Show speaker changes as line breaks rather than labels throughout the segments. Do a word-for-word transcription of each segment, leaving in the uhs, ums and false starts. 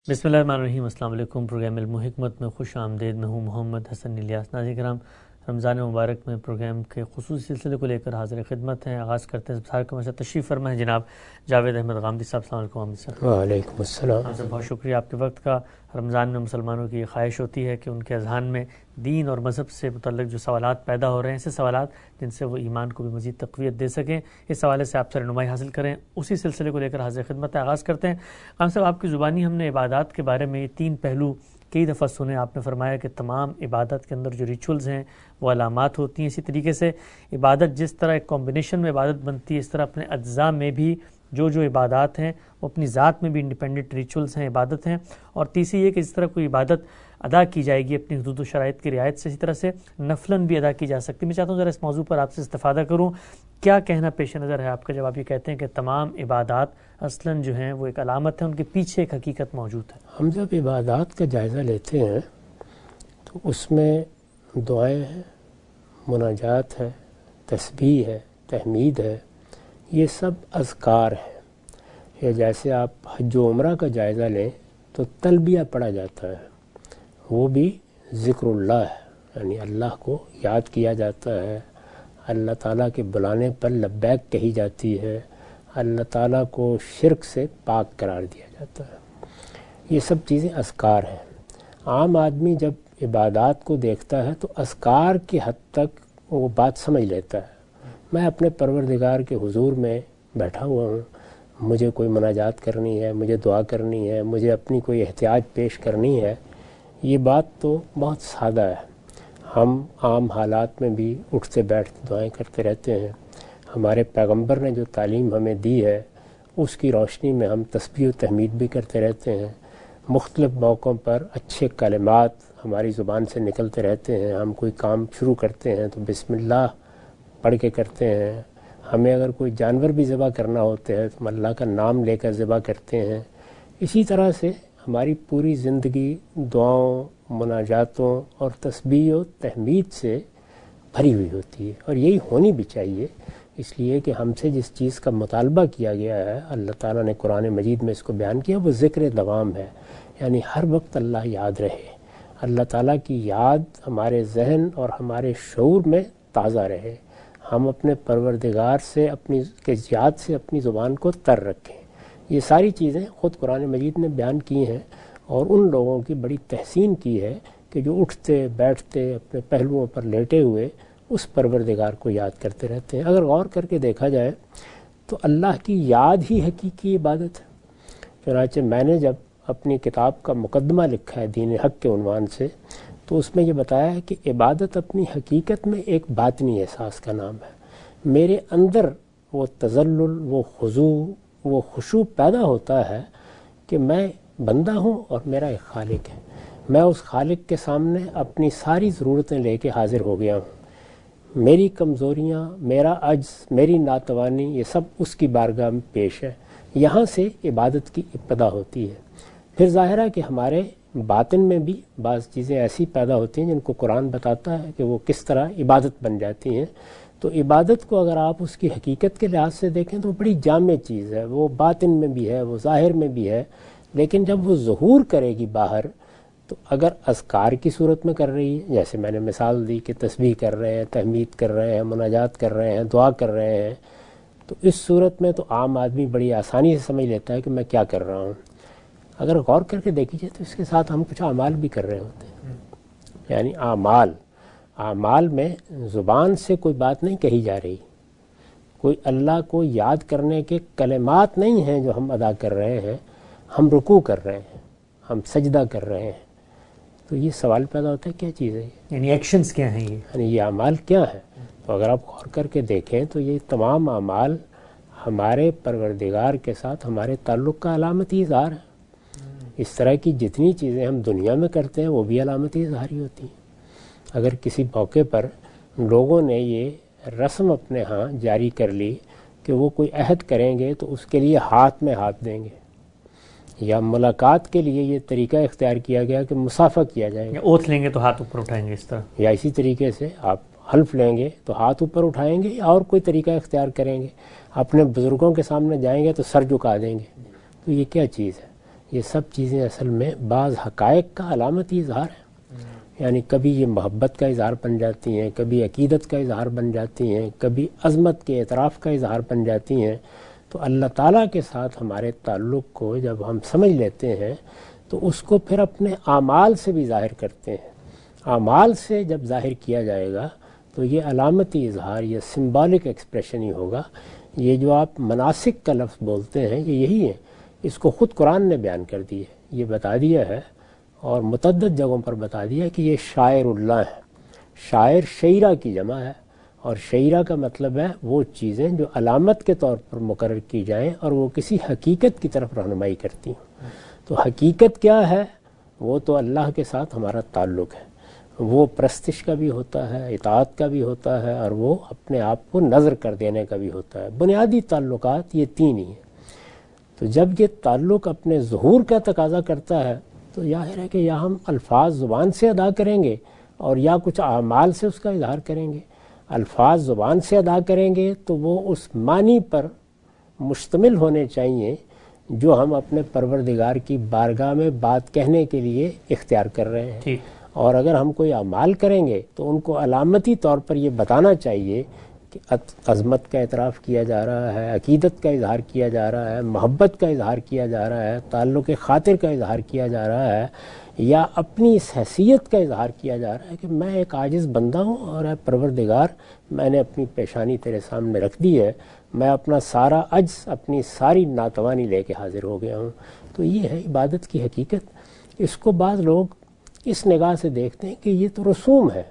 بسم اللہ الرحمن الرحیم۔ السلام علیکم۔ پروگرام علم و حکمت میں خوش آمدید۔ میں ہوں محمد حسن الیاس۔ ناظرین کرام، رمضان مبارک میں پروگرام کے خصوصی سلسلے کو لے کر حاضر خدمت ہیں۔ آغاز کرتے ہیں سب کے مسئلہ تشریف فرما ہے جناب جاوید احمد غامدی صاحب۔ السلام علیکم غامدی صاحب۔
وعلیکم السلام۔
آپ سے بہت شکریہ آپ کے وقت کا۔ رمضان میں مسلمانوں کی یہ خواہش ہوتی ہے کہ ان کے اذہان میں دین اور مذہب سے متعلق جو سوالات پیدا ہو رہے ہیں، ایسے سوالات جن سے وہ ایمان کو بھی مزید تقویت دے سکیں، اس حوالے سے آپ سے رہنمائی حاصل کریں، اسی سلسلے کو لے کر حاضر خدمت ہے۔ آغاز کرتے ہیں خان صاحب، آپ کی زبانی ہم نے عبادات کے بارے میں یہ تین پہلو کئی دفعہ سنے۔ آپ نے فرمایا کہ تمام عبادت کے اندر جو ریچولز ہیں وہ علامات ہوتی ہیں، اسی طریقے سے عبادت جس طرح ایک کمبینیشن میں عبادت بنتی ہے، اس طرح اپنے اجزاء میں بھی جو جو عبادات ہیں وہ اپنی ذات میں بھی انڈیپینڈنٹ ریچولز ہیں، عبادت ہیں۔ اور تیسری یہ کہ جس طرح کوئی عبادت ادا کی جائے گی اپنی حدود و شرائط کی رعایت سے، اسی طرح سے نفلاً بھی ادا کی جا سکتی ہے۔ میں چاہتا ہوں ذرا اس موضوع پر آپ سے استفادہ کروں، کیا کہنا پیش نظر ہے آپ کا جب آپ یہ کہتے ہیں کہ تمام عبادات اصلاً جو ہیں وہ ایک علامت ہے، ان کے پیچھے ایک حقیقت موجود ہے؟
ہم جب عبادات کا جائزہ لیتے ہیں تو اس میں دعائیں ہیں، مناجات ہے، تسبیح ہے، تحمید ہے، یہ سب اذکار ہیں۔ یا جیسے آپ حج و عمرہ کا جائزہ لیں تو تلبیہ پڑھا جاتا ہے، وہ بھی ذکر اللہ ہے، یعنی اللہ کو یاد کیا جاتا ہے، اللہ تعالیٰ کے بلانے پر لبیک کہی جاتی ہے، اللہ تعالیٰ کو شرک سے پاک قرار دیا جاتا ہے۔ یہ سب چیزیں اذکار ہیں۔ عام آدمی جب عبادات کو دیکھتا ہے تو اذکار کی حد تک وہ بات سمجھ لیتا ہے۔ میں اپنے پروردگار کے حضور میں بیٹھا ہوا ہوں، مجھے کوئی مناجات کرنی ہے، مجھے دعا کرنی ہے، مجھے اپنی کوئی احتیاج پیش کرنی ہے، یہ بات تو بہت سادہ ہے۔ ہم عام حالات میں بھی اٹھتے بیٹھتے دعائیں کرتے رہتے ہیں۔ ہمارے پیغمبر نے جو تعلیم ہمیں دی ہے اس کی روشنی میں ہم تسبیح و تحمید بھی کرتے رہتے ہیں۔ مختلف موقعوں پر اچھے کلمات ہماری زبان سے نکلتے رہتے ہیں۔ ہم کوئی کام شروع کرتے ہیں تو بسم اللہ پڑھ کے کرتے ہیں۔ ہمیں اگر کوئی جانور بھی ذبح کرنا ہوتا ہے تو ہم اللہ کا نام لے کر ذبح کرتے ہیں۔ اسی طرح سے ہماری پوری زندگی دعاؤں، مناجاتوں اور تسبیح و تحمید سے بھری ہوئی ہوتی ہے، اور یہی ہونی بھی چاہیے، اس لیے کہ ہم سے جس چیز کا مطالبہ کیا گیا ہے، اللہ تعالیٰ نے قرآن مجید میں اس کو بیان کیا، وہ ذکر دوام ہے، یعنی ہر وقت اللہ یاد رہے، اللہ تعالیٰ کی یاد ہمارے ذہن اور ہمارے شعور میں تازہ رہے، ہم اپنے پروردگار سے اپنی کے یاد سے اپنی زبان کو تر رکھیں۔ یہ ساری چیزیں خود قرآن مجید نے بیان کی ہیں، اور ان لوگوں کی بڑی تحسین کی ہے کہ جو اٹھتے بیٹھتے اپنے پہلوؤں پر لیٹے ہوئے اس پروردگار کو یاد کرتے رہتے ہیں۔ اگر غور کر کے دیکھا جائے تو اللہ کی یاد ہی حقیقی عبادت ہے۔ چنانچہ میں نے جب اپنی کتاب کا مقدمہ لکھا ہے دین حق کے عنوان سے، تو اس میں یہ بتایا ہے کہ عبادت اپنی حقیقت میں ایک باطنی احساس کا نام ہے۔ میرے اندر وہ تذلل، وہ خضوع، وہ خشوع پیدا ہوتا ہے کہ میں بندہ ہوں اور میرا ایک خالق ہے، میں اس خالق کے سامنے اپنی ساری ضرورتیں لے کے حاضر ہو گیا ہوں، میری کمزوریاں، میرا عجز، میری ناتوانی، یہ سب اس کی بارگاہ میں پیش ہے۔ یہاں سے عبادت کی ابتدا ہوتی ہے۔ پھر ظاہر ہے کہ ہمارے باطن میں بھی بعض چیزیں ایسی پیدا ہوتی ہیں جن کو قرآن بتاتا ہے کہ وہ کس طرح عبادت بن جاتی ہیں۔ تو عبادت کو اگر آپ اس کی حقیقت کے لحاظ سے دیکھیں تو بڑی جامع چیز ہے، وہ باطن میں بھی ہے، وہ ظاہر میں بھی ہے، لیکن جب وہ ظہور کرے گی باہر تو اگر اذکار کی صورت میں کر رہی ہے، جیسے میں نے مثال دی کہ تسبیح کر رہے ہیں، تحمید کر رہے ہیں، مناجات کر رہے ہیں، دعا کر رہے ہیں، تو اس صورت میں تو عام آدمی بڑی آسانی سے سمجھ لیتا ہے کہ میں کیا کر رہا ہوں۔ اگر غور کر کے دیکھی جائے تو اس کے ساتھ ہم کچھ اعمال بھی کر رہے ہوتے ہیں، یعنی اعمال اعمال میں زبان سے کوئی بات نہیں کہی جا رہی، کوئی اللہ کو یاد کرنے کے کلمات نہیں ہیں جو ہم ادا کر رہے ہیں، ہم رکوع کر رہے ہیں، ہم سجدہ کر رہے ہیں، تو یہ سوال پیدا ہوتا ہے کیا چیز ہے یہ،
یعنی ایکشنز کیا ہیں، یہ
یعنی یہ اعمال کیا ہیں؟ تو اگر آپ غور کر کے دیکھیں تو یہ تمام اعمال ہمارے پروردگار کے ساتھ ہمارے تعلق کا علامتی اظہار ہے۔ اس طرح کی جتنی چیزیں ہم دنیا میں کرتے ہیں وہ بھی علامتی اظہاری ہوتی ہیں۔ اگر کسی موقع پر لوگوں نے یہ رسم اپنے ہاں جاری کر لی کہ وہ کوئی عہد کریں گے تو اس کے لیے ہاتھ میں ہاتھ دیں گے، یا ملاقات کے لیے یہ طریقہ اختیار کیا گیا کہ مصافحہ کیا جائے گا،
اوتھ لیں گے تو ہاتھ اوپر اٹھائیں گے اس طرح،
یا اسی طریقے سے آپ حلف لیں گے تو ہاتھ اوپر اٹھائیں گے، یا اور کوئی طریقہ اختیار کریں گے، اپنے بزرگوں کے سامنے جائیں گے تو سر جھکا دیں گے، تو یہ کیا چیز ہے؟ یہ سب چیزیں اصل میں بعض حقائق کا علامتی اظہار ہے. یعنی کبھی یہ محبت کا اظہار بن جاتی ہیں، کبھی عقیدت کا اظہار بن جاتی ہیں، کبھی عظمت کے اعتراف کا اظہار بن جاتی ہیں. تو اللہ تعالیٰ کے ساتھ ہمارے تعلق کو جب ہم سمجھ لیتے ہیں تو اس کو پھر اپنے اعمال سے بھی ظاہر کرتے ہیں. اعمال سے جب ظاہر کیا جائے گا تو یہ علامتی اظہار، یہ سمبولک ایکسپریشن ہی ہوگا. یہ جو آپ مناسک کا لفظ بولتے ہیں یہ یہی ہے. اس کو خود قرآن نے بیان کر دی ہے، یہ بتا دیا ہے اور متعدد جگہوں پر بتا دیا کہ یہ شاعر اللہ ہے. شاعر شعیرہ کی جمع ہے، اور شعیرہ کا مطلب ہے وہ چیزیں جو علامت کے طور پر مقرر کی جائیں اور وہ کسی حقیقت کی طرف رہنمائی کرتی ہیں. تو حقیقت کیا ہے؟ وہ تو اللہ کے ساتھ ہمارا تعلق ہے. وہ پرستش کا بھی ہوتا ہے، اطاعت کا بھی ہوتا ہے، اور وہ اپنے آپ کو نظر کر دینے کا بھی ہوتا ہے. بنیادی تعلقات یہ تین ہی ہیں. تو جب یہ تعلق اپنے ظہور کا تقاضا کرتا ہے تو ظاہر ہے کہ یا ہم الفاظ زبان سے ادا کریں گے اور یا کچھ اعمال سے اس کا اظہار کریں گے. الفاظ زبان سے ادا کریں گے تو وہ اس معنی پر مشتمل ہونے چاہیے جو ہم اپنے پروردگار کی بارگاہ میں بات کہنے کے لیے اختیار کر رہے ہیں. اور اگر ہم کوئی اعمال کریں گے تو ان کو علامتی طور پر یہ بتانا چاہیے کہ عظمت کا اعتراف کیا جا رہا ہے، عقیدت کا اظہار کیا جا رہا ہے، محبت کا اظہار کیا جا رہا ہے، تعلق خاطر کا اظہار کیا جا رہا ہے، یا اپنی اس حیثیت کا اظہار کیا جا رہا ہے کہ میں ایک عاجز بندہ ہوں اور اے پروردگار میں نے اپنی پیشانی تیرے سامنے رکھ دی ہے، میں اپنا سارا عجز، اپنی ساری ناتوانی لے کے حاضر ہو گیا ہوں. تو یہ ہے عبادت کی حقیقت. اس کو بعض لوگ اس نگاہ سے دیکھتے ہیں کہ یہ تو رسوم ہے.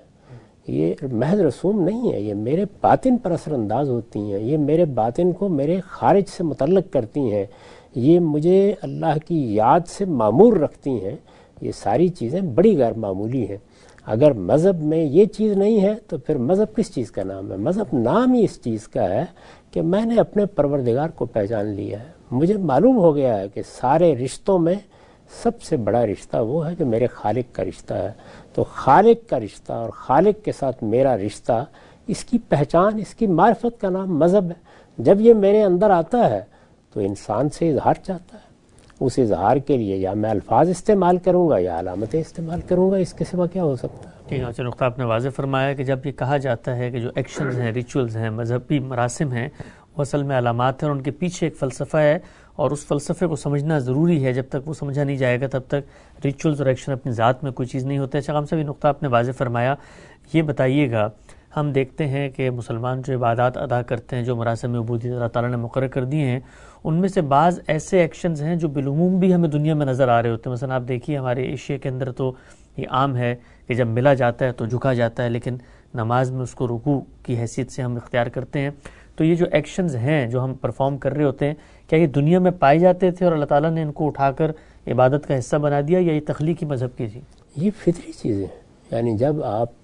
یہ محض رسوم نہیں ہے، یہ میرے باطن پر اثر انداز ہوتی ہیں، یہ میرے باطن کو میرے خارج سے متعلق کرتی ہیں، یہ مجھے اللہ کی یاد سے معمور رکھتی ہیں. یہ ساری چیزیں بڑی غیر معمولی ہیں. اگر مذہب میں یہ چیز نہیں ہے تو پھر مذہب کس چیز کا نام ہے؟ مذہب نام ہی اس چیز کا ہے کہ میں نے اپنے پروردگار کو پہچان لیا ہے. مجھے معلوم ہو گیا ہے کہ سارے رشتوں میں سب سے بڑا رشتہ وہ ہے جو میرے خالق کا رشتہ ہے. تو خالق کا رشتہ اور خالق کے ساتھ میرا رشتہ، اس کی پہچان، اس کی معرفت کا نام مذہب ہے. جب یہ میرے اندر آتا ہے تو انسان سے اظہار چاہتا ہے. اس اظہار کے لیے یا میں الفاظ استعمال کروں گا یا علامتیں استعمال کروں گا. اس کے سوا کیا ہو سکتا ہے؟
ٹھیک ہے. اچھا نقطہ آپ نے واضح فرمایا کہ جب یہ کہا جاتا ہے کہ جو ایکشنز ہیں، ریچولز ہیں، مذہبی مراسم ہیں، وہ اصل میں علامات ہیں اور ان کے پیچھے ایک فلسفہ ہے، اور اس فلسفے کو سمجھنا ضروری ہے. جب تک وہ سمجھا نہیں جائے گا تب تک ریچولز اور ایکشن اپنی ذات میں کوئی چیز نہیں ہوتے. اچھا، ہم سے بھی نقطہ آپ نے واضح فرمایا. یہ بتائیے گا، ہم دیکھتے ہیں کہ مسلمان جو عبادات ادا کرتے ہیں، جو مراسم عبودیت اللہ تعالیٰ نے مقرر کر دیے ہیں، ان میں سے بعض ایسے ایکشنز ہیں جو بالعموم بھی ہمیں دنیا میں نظر آ رہے ہوتے ہیں. مثلا آپ دیکھیے ہمارے ایشیا کے اندر تو یہ عام ہے کہ جب ملا جاتا ہے تو جھکا جاتا ہے، لیکن نماز میں اس کو رکوع کی حیثیت سے ہم اختیار کرتے ہیں. تو یہ جو ایکشنز ہیں جو ہم پرفارم کر رہے ہوتے ہیں، کیا یہ دنیا میں پائے جاتے تھے اور اللہ تعالیٰ نے ان کو اٹھا کر عبادت کا حصہ بنا دیا، یا یہ تخلیقی مذہب کی تھی؟
یہ فطری چیزیں ہیں. یعنی جب آپ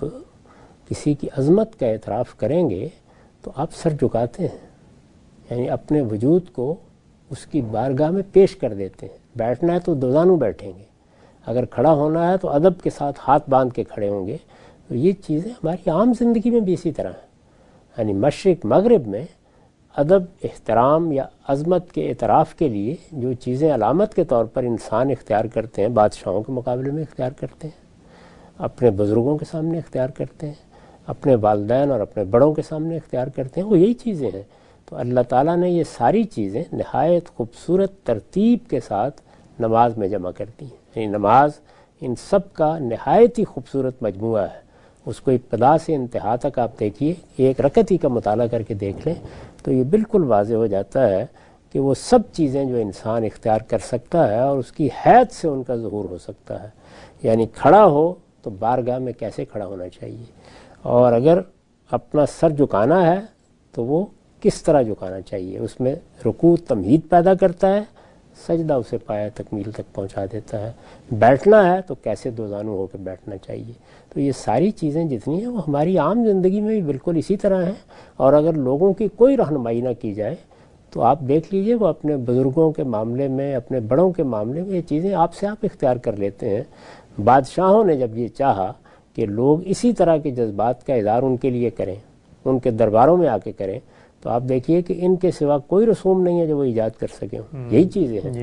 کسی کی عظمت کا اعتراف کریں گے تو آپ سر جھکاتے ہیں، یعنی اپنے وجود کو اس کی بارگاہ میں پیش کر دیتے ہیں. بیٹھنا ہے تو دوزانو بیٹھیں گے، اگر کھڑا ہونا ہے تو ادب کے ساتھ ہاتھ باندھ کے کھڑے ہوں گے. تو یہ چیزیں ہماری عام زندگی میں بھی اسی طرح ہیں. یعنی مشرق مغرب میں ادب، احترام یا عظمت کے اعتراف کے لیے جو چیزیں علامت کے طور پر انسان اختیار کرتے ہیں، بادشاہوں کے مقابلے میں اختیار کرتے ہیں، اپنے بزرگوں کے سامنے اختیار کرتے ہیں، اپنے والدین اور اپنے بڑوں کے سامنے اختیار کرتے ہیں، وہ یہی چیزیں ہیں. تو اللہ تعالیٰ نے یہ ساری چیزیں نہایت خوبصورت ترتیب کے ساتھ نماز میں جمع کر دی ہیں. یعنی نماز ان سب کا نہایت ہی خوبصورت مجموعہ ہے. اس کو ابتدا سے انتہا تک آپ دیکھیے، ایک رکعت ہی کا مطالعہ کر کے دیکھ لیں تو یہ بالکل واضح ہو جاتا ہے کہ وہ سب چیزیں جو انسان اختیار کر سکتا ہے اور اس کی حیث سے ان کا ظہور ہو سکتا ہے. یعنی کھڑا ہو تو بارگاہ میں کیسے کھڑا ہونا چاہیے، اور اگر اپنا سر جھکانا ہے تو وہ کس طرح جھکانا چاہیے. اس میں رکوع تمہید پیدا کرتا ہے، سجدہ اسے پایا تکمیل تک پہنچا دیتا ہے. بیٹھنا ہے تو کیسے دوزانو ہو کے بیٹھنا چاہیے. تو یہ ساری چیزیں جتنی ہیں وہ ہماری عام زندگی میں بھی بالکل اسی طرح ہیں. اور اگر لوگوں کی کوئی رہنمائی نہ کی جائے تو آپ دیکھ لیجئے وہ اپنے بزرگوں کے معاملے میں، اپنے بڑوں کے معاملے میں یہ چیزیں آپ سے آپ اختیار کر لیتے ہیں. بادشاہوں نے جب یہ چاہا کہ لوگ اسی طرح کے جذبات کا اظہار ان کے لیے کریں، ان کے درباروں میں آ کے کریں، تو آپ دیکھیے کہ ان کے سوا کوئی رسوم نہیں ہے جو وہ ایجاد کر سکیں. یہی چیزیں ہیں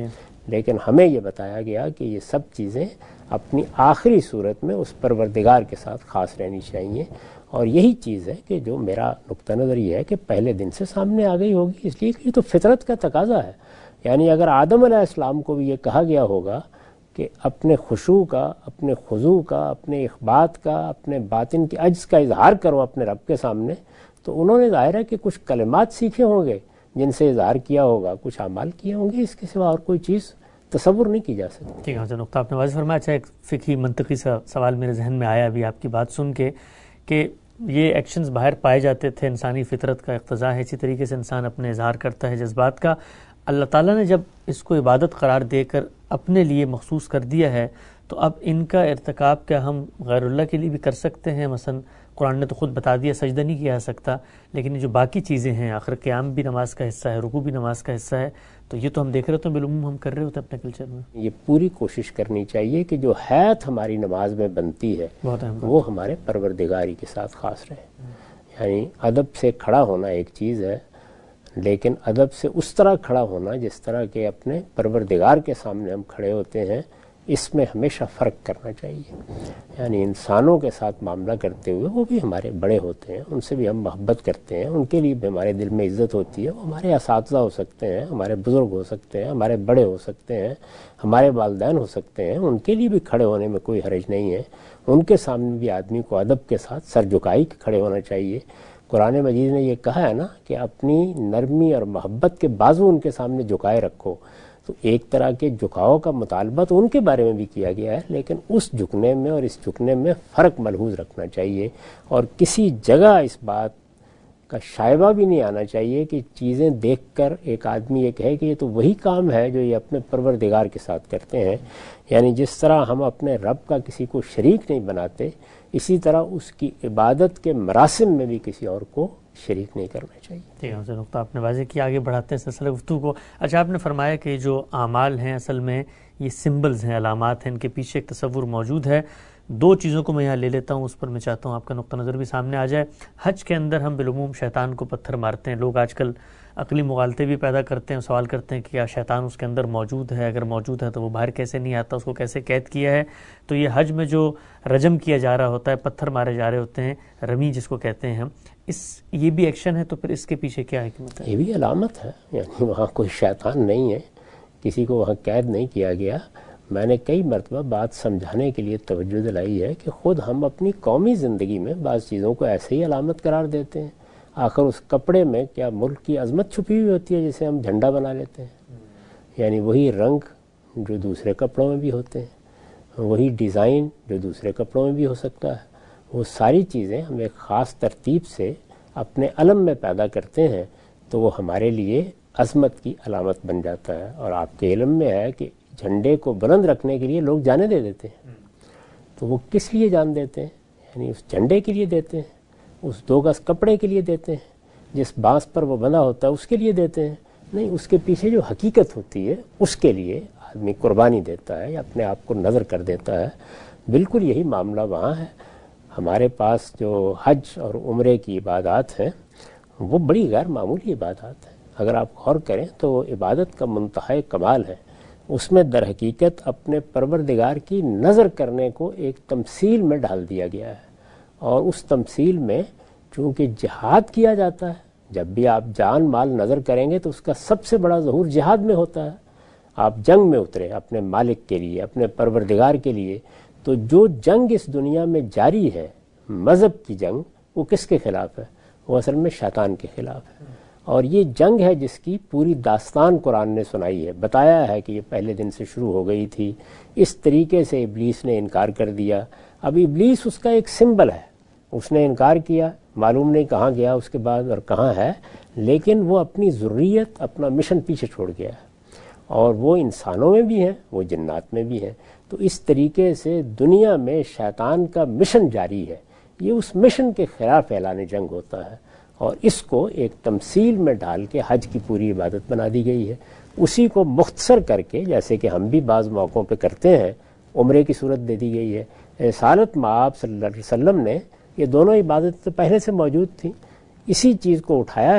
لیکن ہمیں یہ بتایا گیا کہ یہ سب چیزیں اپنی آخری صورت میں اس پروردگار کے ساتھ خاص رہنی چاہیے. اور یہی چیز ہے کہ جو میرا نقطہ نظر یہ ہے کہ پہلے دن سے سامنے آ گئی ہوگی، اس لیے کہ یہ تو فطرت کا تقاضا ہے. یعنی اگر آدم علیہ السلام کو بھی یہ کہا گیا ہوگا کہ اپنے خشوع کا، اپنے خضوع کا، اپنے اخبات کا، اپنے باطن کے عجز کا اظہار کرو اپنے رب کے سامنے، تو انہوں نے ظاہر ہے کہ کچھ کلمات سیکھے ہوں گے جن سے اظہار کیا ہوگا، کچھ اعمال کیے ہوں گے، اس کے سوا اور کوئی چیز تصور نہیں کی جا سکتی.
ٹھیک ہے، نقطہ آپ نے واضح فرمایا. اچھا، ایک فقہی منطقی سا سوال میرے ذہن میں آیا ابھی آپ کی بات سن کے کہ یہ ایکشنز باہر پائے جاتے تھے، انسانی فطرت کا اقتضا ہے، اسی طریقے سے انسان اپنے اظہار کرتا ہے جذبات کا. اللہ تعالیٰ نے جب اس کو عبادت قرار دے کر اپنے لیے مخصوص کر دیا ہے تو اب ان کا ارتکاب کیا ہم غیر اللہ کے لیے بھی کر سکتے ہیں؟ مثلا قرآن نے تو خود بتا دیا سجدہ نہیں کیا جا سکتا، لیکن یہ جو باقی چیزیں ہیں، آخر قیام بھی نماز کا حصہ ہے، رکوع بھی نماز کا حصہ ہے، تو یہ تو ہم دیکھ رہے ہوتے ہیں، بالعموم ہم کر رہے ہوتے ہیں اپنے کلچر میں.
یہ پوری کوشش کرنی چاہیے کہ جو حیات ہماری نماز میں بنتی ہے وہ ہمارے پروردگاری کے ساتھ خاص رہے. یعنی ادب سے کھڑا ہونا ایک چیز ہے، لیکن ادب سے اس طرح کھڑا ہونا جس طرح کہ اپنے پروردگار کے سامنے ہم کھڑے ہوتے ہیں، اس میں ہمیشہ فرق کرنا چاہیے. یعنی انسانوں کے ساتھ معاملہ کرتے ہوئے وہ بھی ہمارے بڑے ہوتے ہیں، ان سے بھی ہم محبت کرتے ہیں، ان کے لیے بھی ہمارے دل میں عزت ہوتی ہے. وہ ہمارے اساتذہ ہو سکتے ہیں، ہمارے بزرگ ہو سکتے ہیں، ہمارے بڑے ہو سکتے ہیں، ہمارے والدین ہو سکتے ہیں، ان کے لیے بھی کھڑے ہونے میں کوئی حرج نہیں ہے. ان کے سامنے بھی آدمی کو ادب کے ساتھ سر جھکائی کے کھڑے ہونا چاہیے. قرآن مجید نے یہ کہا ہے نا کہ اپنی نرمی اور محبت کے بازو ان کے سامنے جھکائے رکھو. تو ایک طرح کے جھکاؤ کا مطالبہ تو ان کے بارے میں بھی کیا گیا ہے، لیکن اس جھکنے میں اور اس جھکنے میں فرق ملحوظ رکھنا چاہیے. اور کسی جگہ اس بات کا شائبہ بھی نہیں آنا چاہیے کہ چیزیں دیکھ کر ایک آدمی یہ کہے کہ یہ تو وہی کام ہے جو یہ اپنے پروردگار کے ساتھ کرتے ہیں. یعنی جس طرح ہم اپنے رب کا کسی کو شریک نہیں بناتے، اسی طرح اس کی عبادت کے مراسم میں بھی کسی اور کو شریک نہیں کرنا چاہیے.
ٹھیک ہے، اسے نقطہ آپ نے واضح کیا. آگے بڑھاتے ہیں سلسلہ گفتگو کو. اچھا، آپ نے فرمایا کہ جو اعمال ہیں اصل میں یہ سمبلز ہیں، علامات ہیں، ان کے پیچھے ایک تصور موجود ہے. دو چیزوں کو میں یہاں لے لیتا ہوں، اس پر میں چاہتا ہوں آپ کا نقطہ نظر بھی سامنے آ جائے. حج کے اندر ہم بالعموم شیطان کو پتھر مارتے ہیں. لوگ آج کل عقلی مغالطے بھی پیدا کرتے ہیں، سوال کرتے ہیں کہ کیا شیطان اس کے اندر موجود ہے؟ اگر موجود ہے تو وہ باہر کیسے نہیں آتا، اس کو کیسے قید کیا ہے؟ تو یہ حج میں جو رجم کیا جا رہا ہوتا ہے، پتھر مارے جا رہے ہوتے ہیں، رمی جس کو کہتے ہیں ہم، اس یہ بھی ایکشن ہے، تو پھر اس کے پیچھے کیا حکمت ہے؟
یہ بھی علامت ہے. یعنی وہاں کوئی شیطان نہیں ہے، کسی کو وہاں قید نہیں کیا گیا. میں نے کئی مرتبہ بات سمجھانے کے لیے توجہ دلائی ہے کہ خود ہم اپنی قومی زندگی میں بعض چیزوں کو ایسے ہی علامت قرار دیتے ہیں. آخر اس کپڑے میں کیا ملک کی عظمت چھپی ہوئی ہوتی ہے جسے ہم جھنڈا بنا لیتے ہیں؟ یعنی وہی رنگ جو دوسرے کپڑوں میں بھی ہوتے ہیں، وہی ڈیزائن جو دوسرے کپڑوں میں بھی ہو سکتا ہے، وہ ساری چیزیں ہم ایک خاص ترتیب سے اپنے علم میں پیدا کرتے ہیں تو وہ ہمارے لیے عظمت کی علامت بن جاتا ہے. اور آپ کے علم میں ہے کہ جھنڈے کو بلند رکھنے کے لیے لوگ جانیں دے دیتے ہیں. تو وہ کس لیے جان دیتے ہیں؟ یعنی اس جھنڈے کے لیے دیتے ہیں، اس دو گز کپڑے کے لیے دیتے ہیں، جس بانس پر وہ بندھا ہوتا ہے اس کے لیے دیتے ہیں؟ نہیں، اس کے پیچھے جو حقیقت ہوتی ہے اس کے لیے آدمی قربانی دیتا ہے یا اپنے آپ کو نذر کر دیتا ہے. بالکل یہی معاملہ وہاں ہے. ہمارے پاس جو حج اور عمرے کی عبادات ہیں وہ بڑی غیر معمولی عبادات ہیں. اگر آپ غور کریں تو وہ عبادت کا منتہائی کمال ہے. اس میں در حقیقت اپنے پروردگار کی نظر کرنے کو ایک تمثیل میں ڈال دیا گیا ہے. اور اس تمثیل میں چونکہ جہاد کیا جاتا ہے، جب بھی آپ جان مال نظر کریں گے تو اس کا سب سے بڑا ظہور جہاد میں ہوتا ہے. آپ جنگ میں اترے اپنے مالک کے لیے، اپنے پروردگار کے لیے. تو جو جنگ اس دنیا میں جاری ہے، مذہب کی جنگ، وہ کس کے خلاف ہے؟ وہ اصل میں شیطان کے خلاف ہے. اور یہ جنگ ہے جس کی پوری داستان قرآن نے سنائی ہے، بتایا ہے کہ یہ پہلے دن سے شروع ہو گئی تھی. اس طریقے سے ابلیس نے انکار کر دیا. اب ابلیس اس کا ایک سمبل ہے، اس نے انکار کیا، معلوم نہیں کہاں گیا اس کے بعد اور کہاں ہے، لیکن وہ اپنی ضروریت، اپنا مشن پیچھے چھوڑ گیا ہے. اور وہ انسانوں میں بھی ہیں، وہ جنات میں بھی ہیں. تو اس طریقے سے دنیا میں شیطان کا مشن جاری ہے. یہ اس مشن کے خلاف اعلان جنگ ہوتا ہے، اور اس کو ایک تمثیل میں ڈال کے حج کی پوری عبادت بنا دی گئی ہے. اسی کو مختصر کر کے، جیسے کہ ہم بھی بعض موقعوں پہ کرتے ہیں، عمرے کی صورت دے دی گئی ہے. رسالت مآب صلی اللہ علیہ وسلم نے یہ دونوں عبادتیں پہلے سے موجود تھیں، اسی چیز کو اٹھایا ہے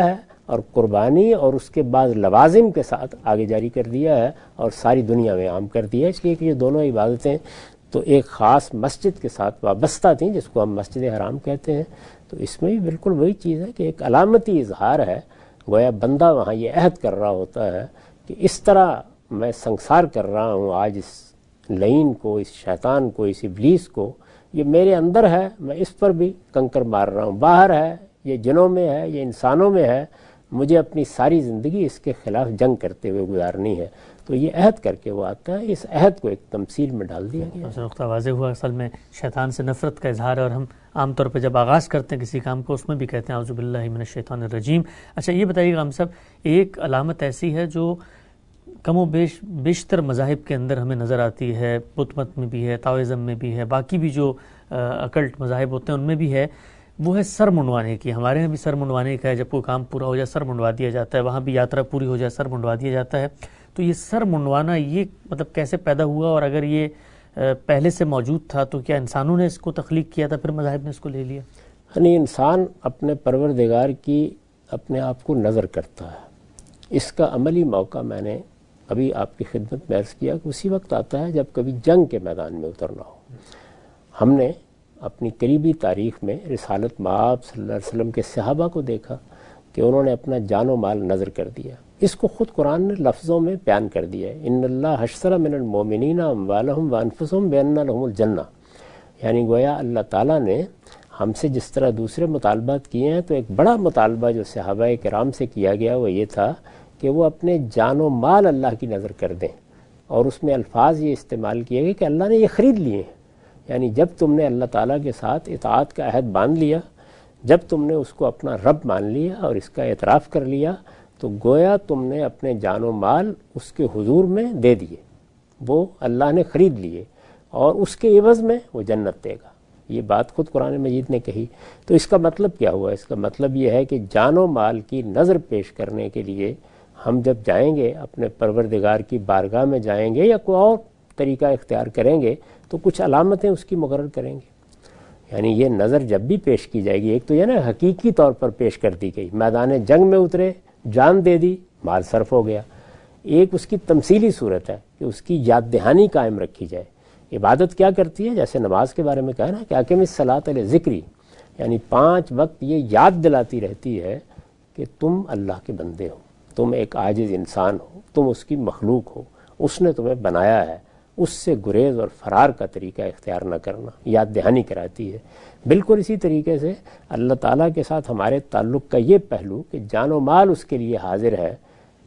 اور قربانی اور اس کے بعد لوازم کے ساتھ آگے جاری کر دیا ہے اور ساری دنیا میں عام کر دیا ہے، اس لیے کہ یہ دونوں عبادتیں تو ایک خاص مسجد کے ساتھ وابستہ تھیں جس کو ہم مسجد حرام کہتے ہیں، تو اس میں بھی بالکل وہی چیز ہے کہ ایک علامتی اظہار ہے، گویا بندہ وہاں یہ عہد کر رہا ہوتا ہے کہ اس طرح میں سنسار کر رہا ہوں آج اس لعین کو، اس شیطان کو، اس ابلیس کو، یہ میرے اندر ہے، میں اس پر بھی کنکر مار رہا ہوں، باہر ہے، یہ جنوں میں ہے، یہ انسانوں میں ہے، مجھے اپنی ساری زندگی اس کے خلاف جنگ کرتے ہوئے گزارنی ہے، تو یہ عہد کر کے وہ آتا ہے، اس عہد کو ایک تمثیل میں ڈال دیا گیا۔
نقطہ واضح ہوا، اصل میں شیطان سے نفرت کا اظہار ہے، اور ہم عام طور پہ جب آغاز کرتے ہیں کسی کام کو اس میں بھی کہتے ہیں اعوذ باللہ من الشیطان الرجیم۔ اچھا یہ بتائیے گا ہم سب، ایک علامت ایسی ہے جو کم و بیش بیشتر مذاہب کے اندر ہمیں نظر آتی ہے، بت مت میں بھی ہے، تاؤزم میں بھی ہے، باقی بھی جو اکلٹ مذاہب ہوتے ہیں ان میں بھی ہے، وہ ہے سر منڈوانے کی۔ ہمارے یہاں بھی سر منڈوانے کا ہے، جب کوئی کام پورا ہو جائے سر منڈوا دیا جاتا ہے، وہاں بھی یاترا پوری ہو جائے سر منڈوا دیا جاتا ہے۔ تو یہ سر منڈوانا یہ مطلب کیسے پیدا ہوا، اور اگر یہ پہلے سے موجود تھا تو کیا انسانوں نے اس کو تخلیق کیا تھا پھر مذاہب نے اس کو لے لیا؟
یعنی انسان اپنے پروردگار کی اپنے آپ کو نظر کرتا ہے، اس کا عملی موقع میں نے ابھی آپ کی خدمت میں عرض کیا کہ اسی وقت آتا ہے جب کبھی جنگ کے میدان میں اترنا ہو۔ ہم نے اپنی قریبی تاریخ میں رسالت مآب صلی اللہ علیہ وسلم کے صحابہ کو دیکھا کہ انہوں نے اپنا جان و مال نظر کر دیا، اس کو خود قرآن نے لفظوں میں بیان کر دیا ہے، ان اللہ اشتری من المؤمنین اموالہم وانفسہم بان لہم الجنہ، یعنی گویا اللہ تعالیٰ نے ہم سے جس طرح دوسرے مطالبات کیے ہیں تو ایک بڑا مطالبہ جو صحابہ کرام سے کیا گیا وہ یہ تھا کہ وہ اپنے جان و مال اللہ کی نظر کر دیں، اور اس میں الفاظ یہ استعمال کیے گئے کہ اللہ نے یہ خرید لیے ہیں، یعنی جب تم نے اللہ تعالیٰ کے ساتھ اطاعت کا عہد باندھ لیا، جب تم نے اس کو اپنا رب مان لیا اور اس کا اعتراف کر لیا، تو گویا تم نے اپنے جان و مال اس کے حضور میں دے دیے، وہ اللہ نے خرید لیے، اور اس کے عوض میں وہ جنت دے گا۔ یہ بات خود قرآن مجید نے کہی۔ تو اس کا مطلب کیا ہوا؟ اس کا مطلب یہ ہے کہ جان و مال کی نظر پیش کرنے کے لیے ہم جب جائیں گے اپنے پروردگار کی بارگاہ میں جائیں گے یا کوئی اور طریقہ اختیار کریں گے تو کچھ علامتیں اس کی مقرر کریں گے، یعنی یہ نظر جب بھی پیش کی جائے گی، ایک تو یہ نا حقیقی طور پر پیش کر دی گئی، میدان جنگ میں اترے، جان دے دی، مال صرف ہو گیا، ایک اس کی تمثیلی صورت ہے کہ اس کی یاد دہانی قائم رکھی جائے۔ عبادت کیا کرتی ہے؟ جیسے نماز کے بارے میں کہا نا کہ اقیم الصلاۃ لذکری، یعنی پانچ وقت یہ یاد دلاتی رہتی ہے کہ تم اللہ کے بندے ہو، تم ایک عاجز انسان ہو، تم اس کی مخلوق ہو، اس نے تمہیں بنایا ہے، اس سے گریز اور فرار کا طریقہ اختیار نہ کرنا، یاد دہانی کراتی ہے۔ بالکل اسی طریقے سے اللہ تعالیٰ کے ساتھ ہمارے تعلق کا یہ پہلو کہ جان و مال اس کے لیے حاضر ہے،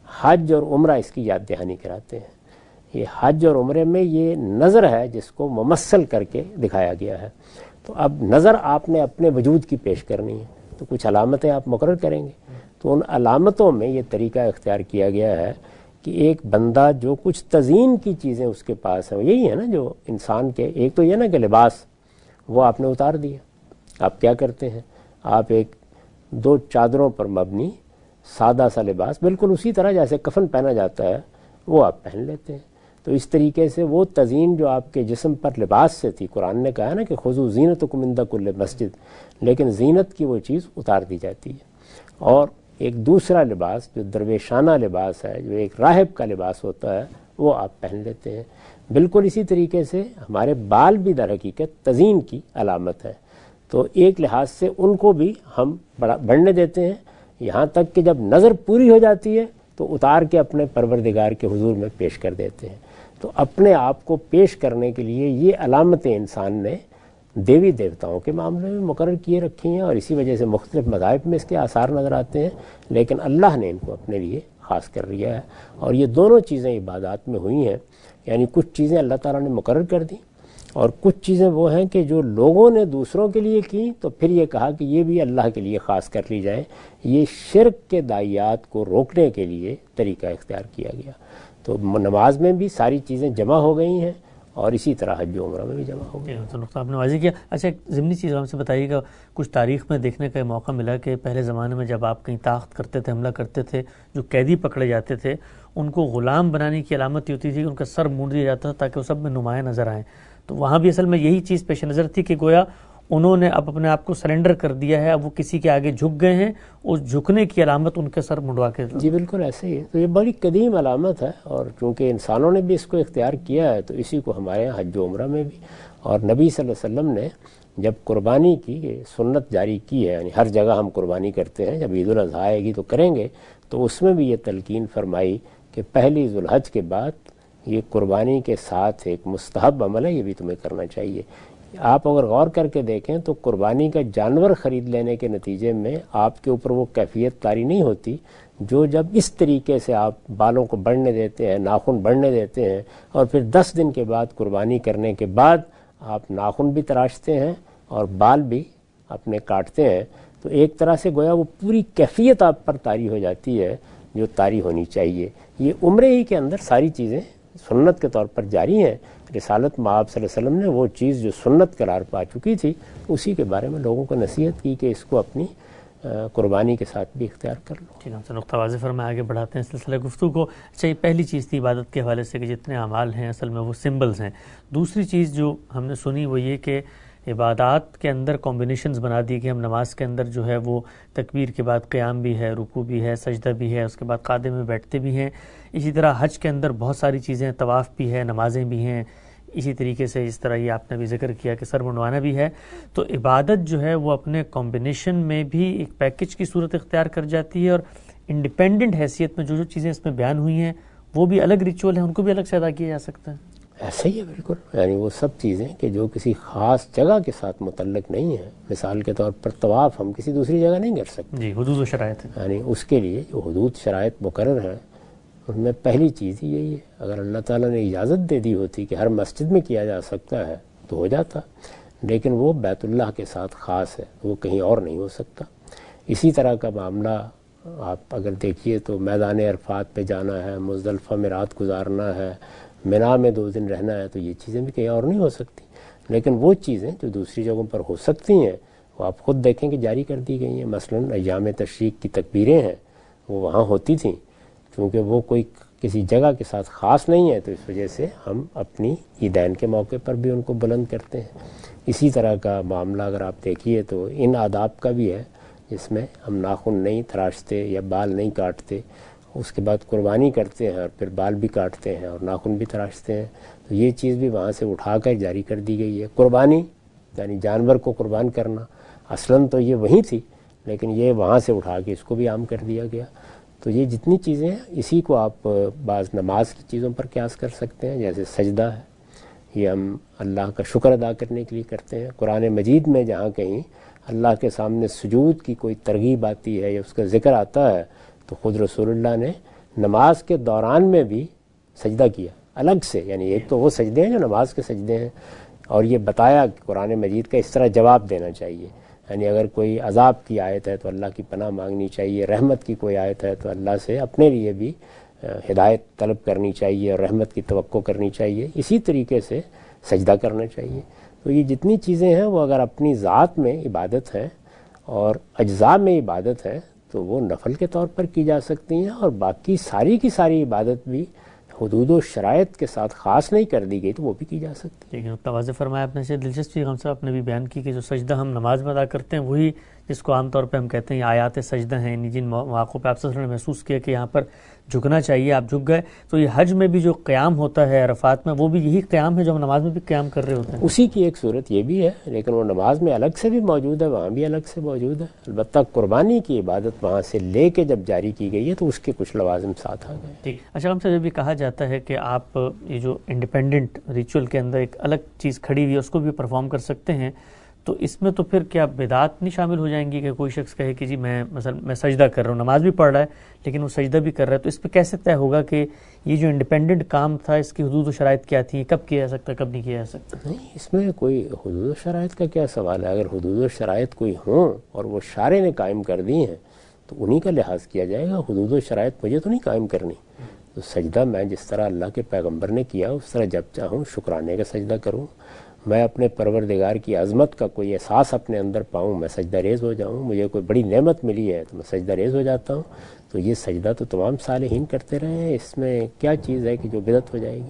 حج اور عمرہ اس کی یاد دہانی کراتے ہیں۔ یہ حج اور عمرے میں یہ نظر ہے جس کو ممثل کر کے دکھایا گیا ہے۔ تو اب نظر آپ نے اپنے وجود کی پیش کرنی ہے تو کچھ علامتیں آپ مقرر کریں گے، تو ان علامتوں میں یہ طریقہ اختیار کیا گیا ہے کہ ایک بندہ جو کچھ تزئین کی چیزیں اس کے پاس ہیں، یہی ہے نا جو انسان کے، ایک تو یہ نا کہ لباس وہ آپ نے اتار دیا۔ آپ کیا کرتے ہیں؟ آپ ایک دو چادروں پر مبنی سادہ سا لباس، بالکل اسی طرح جیسے کفن پہنا جاتا ہے، وہ آپ پہن لیتے ہیں۔ تو اس طریقے سے وہ تزئین جو آپ کے جسم پر لباس سے تھی، قرآن نے کہا نا کہ خذوا زینتکم عند کل مسجد، لیکن زینت کی وہ چیز اتار دی جاتی ہے، اور ایک دوسرا لباس جو درویشانہ لباس ہے، جو ایک راہب کا لباس ہوتا ہے، وہ آپ پہن لیتے ہیں۔ بالکل اسی طریقے سے ہمارے بال بھی در حقیقت تزئین کی علامت ہے، تو ایک لحاظ سے ان کو بھی ہم بڑھنے دیتے ہیں، یہاں تک کہ جب نظر پوری ہو جاتی ہے تو اتار کے اپنے پروردگار کے حضور میں پیش کر دیتے ہیں۔ تو اپنے آپ کو پیش کرنے کے لیے یہ علامتیں انسان نے دیوی دیوتاؤں کے معاملے میں مقرر کیے رکھی ہیں، اور اسی وجہ سے مختلف مذاہب میں اس کے آثار نظر آتے ہیں، لیکن اللہ نے ان کو اپنے لیے خاص کر لیا ہے۔ اور یہ دونوں چیزیں عبادات میں ہوئی ہیں، یعنی کچھ چیزیں اللہ تعالیٰ نے مقرر کر دی، اور کچھ چیزیں وہ ہیں کہ جو لوگوں نے دوسروں کے لیے کی تو پھر یہ کہا کہ یہ بھی اللہ کے لیے خاص کر لی جائیں۔ یہ شرک کے داعیات کو روکنے کے لیے طریقہ اختیار کیا گیا۔ تو نماز میں بھی ساری چیزیں جمع ہو گئی ہیں، اور اسی طرح حج و عمرہ میں بھی جمع ہو گئی۔
تو نقطہ آپ نے واضح کیا۔ اچھا ایک ضمنی چیز ہم سے بتائیے گا، کچھ تاریخ میں دیکھنے کا موقع ملا کہ پہلے زمانے میں جب آپ کہیں طاقت کرتے تھے، حملہ کرتے تھے، جو قیدی پکڑے جاتے تھے ان کو غلام بنانے کی علامت یہ ہوتی تھی کہ ان کا سر مونڈ دیا جاتا تھا تاکہ وہ سب میں نمایاں نظر آئیں۔ تو وہاں بھی اصل میں یہی چیز پیش نظر تھی کہ گویا انہوں نے اب اپنے آپ کو سرنڈر کر دیا ہے، اب وہ کسی کے آگے جھک گئے ہیں، اس جھکنے کی علامت ان کے سر منڈوا کے.
جی بالکل ایسے ہی ہے. تو یہ بڑی قدیم علامت ہے، اور چونکہ انسانوں نے بھی اس کو اختیار کیا ہے تو اسی کو ہمارے یہاں حج و عمرہ میں بھی، اور نبی صلی اللہ علیہ وسلم نے جب قربانی کی سنت جاری کی ہے، یعنی ہر جگہ ہم قربانی کرتے ہیں، جب عید الاضحیٰ آئے گی تو کریں گے، تو اس میں بھی یہ تلقین فرمائی کہ پہلی ذو الحج کے بعد یہ قربانی کے ساتھ ایک مستحب عمل ہے، یہ بھی تمہیں کرنا چاہیے. آپ اگر غور کر کے دیکھیں تو قربانی کا جانور خرید لینے کے نتیجے میں آپ کے اوپر وہ کیفیت طاری نہیں ہوتی جو جب اس طریقے سے آپ بالوں کو بڑھنے دیتے ہیں، ناخن بڑھنے دیتے ہیں، اور پھر دس دن کے بعد قربانی کرنے کے بعد آپ ناخن بھی تراشتے ہیں اور بال بھی اپنے کاٹتے ہیں، تو ایک طرح سے گویا وہ پوری کیفیت آپ پر طاری ہو جاتی ہے جو طاری ہونی چاہیے. یہ عمرے ہی کے اندر ساری چیزیں سنت کے طور پر جاری ہیں. رسالت مآب صلی اللہ علیہ وسلم نے وہ چیز جو سنت قرار پا چکی تھی اسی کے بارے میں لوگوں کو نصیحت کی کہ اس کو اپنی قربانی کے ساتھ بھی اختیار کر لو.
ٹھیک ہے، نقطہ واضح فرمایا، آگے بڑھاتے ہیں سلسلہ گفتگو کو. اچھا، یہ پہلی چیز تھی عبادت کے حوالے سے کہ جتنے اعمال ہیں اصل میں وہ سمبلز ہیں. دوسری چیز جو ہم نے سنی وہ یہ کہ عبادات کے اندر کمبینیشنز بنا دی کہ ہم نماز کے اندر جو ہے وہ تکبیر کے بعد قیام بھی ہے، رکوع بھی ہے، سجدہ بھی ہے، اس کے بعد قاعدے میں بیٹھتے بھی ہیں. اسی طرح حج کے اندر بہت ساری چیزیں، طواف بھی ہے، نمازیں بھی ہیں، اسی طریقے سے اس طرح یہ آپ نے بھی ذکر کیا کہ سر منڈوانا بھی ہے. تو عبادت جو ہے وہ اپنے کمبینیشن میں بھی ایک پیکج کی صورت اختیار کر جاتی ہے، اور انڈیپینڈنٹ حیثیت میں جو جو چیزیں اس میں بیان ہوئی ہیں وہ بھی الگ ریچول ہیں، ان کو بھی الگ سے ادا کیا جا سکتا ہے.
ایسا ہی ہے بالکل، یعنی وہ سب چیزیں کہ جو کسی خاص جگہ کے ساتھ متعلق نہیں ہیں. مثال کے طور پر طواف ہم کسی دوسری جگہ نہیں کر سکتے.
جی، حدود و شرائط ہیں،
یعنی اس کے لیے جو حدود شرائط مقرر ہیں ان میں پہلی چیز ہی یہی ہے. اگر اللہ تعالیٰ نے اجازت دے دی ہوتی کہ ہر مسجد میں کیا جا سکتا ہے تو ہو جاتا، لیکن وہ بیت اللہ کے ساتھ خاص ہے، وہ کہیں اور نہیں ہو سکتا. اسی طرح کا معاملہ آپ اگر دیکھیے تو میدان عرفات پہ جانا ہے، مزدلفہ میں رات گزارنا ہے، منا میں دو دن رہنا ہے، تو یہ چیزیں بھی کہیں اور نہیں ہو سکتی. لیکن وہ چیزیں جو دوسری جگہوں پر ہو سکتی ہیں وہ آپ خود دیکھیں کہ جاری کر دی گئی ہیں. مثلاً ایام تشریق کی تکبیریں ہیں وہ وہاں ہوتی تھیں، کیونکہ وہ کوئی کسی جگہ کے ساتھ خاص نہیں ہے تو اس وجہ سے ہم اپنی عیدین کے موقع پر بھی ان کو بلند کرتے ہیں. اسی طرح کا معاملہ اگر آپ دیکھیے تو ان آداب کا بھی ہے جس میں ہم ناخن نہیں تراشتے یا بال نہیں کاٹتے، اس کے بعد قربانی کرتے ہیں اور پھر بال بھی کاٹتے ہیں اور ناخن بھی تراشتے ہیں. تو یہ چیز بھی وہاں سے اٹھا کر جاری کر دی گئی ہے. قربانی یعنی جانور کو قربان کرنا اصلاً تو یہ وہیں تھی، لیکن یہ وہاں سے اٹھا کے اس کو بھی عام کر دیا گیا. تو یہ جتنی چیزیں ہیں اسی کو آپ بعض نماز کی چیزوں پر قیاس کر سکتے ہیں. جیسے سجدہ ہے، یہ ہم اللہ کا شکر ادا کرنے کے لیے کرتے ہیں. قرآن مجید میں جہاں کہیں اللہ کے سامنے سجود کی کوئی ترغیب آتی ہے یا اس کا ذکر آتا ہے تو خود رسول اللہ نے نماز کے دوران میں بھی سجدہ کیا الگ سے. یعنی ایک تو وہ سجدے ہیں جو نماز کے سجدے ہیں، اور یہ بتایا کہ قرآن مجید کا اس طرح جواب دینا چاہیے. یعنی اگر کوئی عذاب کی آیت ہے تو اللہ کی پناہ مانگنی چاہیے، رحمت کی کوئی آیت ہے تو اللہ سے اپنے لیے بھی ہدایت طلب کرنی چاہیے اور رحمت کی توقع کرنی چاہیے. اسی طریقے سے سجدہ کرنا چاہیے. تو یہ جتنی چیزیں ہیں وہ اگر اپنی ذات میں عبادت ہیں اور اجزاء میں عبادت ہے تو وہ نفل کے طور پر کی جا سکتی ہیں، اور باقی ساری کی ساری عبادت بھی حدود و شرائط کے ساتھ خاص نہیں کر دی گئی تو وہ بھی کی جا سکتی ہے.
لیکن توازن فرمایا آپ نے سے دلچسپی ہم صاحب نے بھی بیان کی کہ جو سجدہ ہم نماز میں ادا کرتے ہیں وہی جس کو عام طور پہ ہم کہتے ہیں آیات سجدہ ہیں، یعنی جن مواقع پہ آپ نے محسوس کیا کہ یہاں پر جھکنا چاہیے، آپ جھک گئے. تو یہ حج میں بھی جو قیام ہوتا ہے عرفات میں وہ بھی یہی قیام ہے جو ہم نماز میں بھی قیام کر رہے ہوتے ہیں.
اسی کی ایک صورت یہ بھی ہے، لیکن وہ نماز میں الگ سے بھی موجود ہے، وہاں بھی الگ سے موجود ہے. البتہ قربانی کی عبادت وہاں سے لے کے جب جاری کی گئی ہے تو اس کے کچھ لوازم ساتھ آ گئے.
ٹھیک. اچھا، ہم سے جب یہ کہا جاتا ہے کہ آپ یہ جو انڈیپینڈنٹ ریچول کے اندر ایک الگ چیز کھڑی ہوئی ہے اس کو بھی پرفارم کر سکتے ہیں، تو اس میں تو پھر کیا بدعات نہیں شامل ہو جائیں گی کہ کوئی شخص کہے کہ جی میں مثلا میں سجدہ کر رہا ہوں، نماز بھی پڑھ رہا ہے لیکن وہ سجدہ بھی کر رہا ہے، تو اس پہ کیسے طے ہوگا کہ یہ جو انڈیپینڈنٹ کام تھا اس کی حدود و شرائط کیا تھی، کب کیا جا سکتا کب نہیں کیا جا سکتا؟
نہیں، اس میں کوئی حدود و شرائط کا کیا سوال ہے. اگر حدود و شرائط کوئی ہوں اور وہ شارع نے قائم کر دی ہیں تو انہی کا لحاظ کیا جائے گا. حدود و شرائط مجھے تو نہیں قائم کرنی. تو سجدہ میں جس طرح اللہ کے پیغمبر نے کیا اس طرح جب چاہوں شکرانے کا سجدہ کروں. میں اپنے پروردگار کی عظمت کا کوئی احساس اپنے اندر پاؤں، میں سجدہ ریز ہو جاؤں. مجھے کوئی بڑی نعمت ملی ہے تو میں سجدہ ریز ہو جاتا ہوں. تو یہ سجدہ تو تمام صالحین کرتے رہے ہیں، اس میں کیا چیز ہے کہ جو بدعت ہو جائے گی.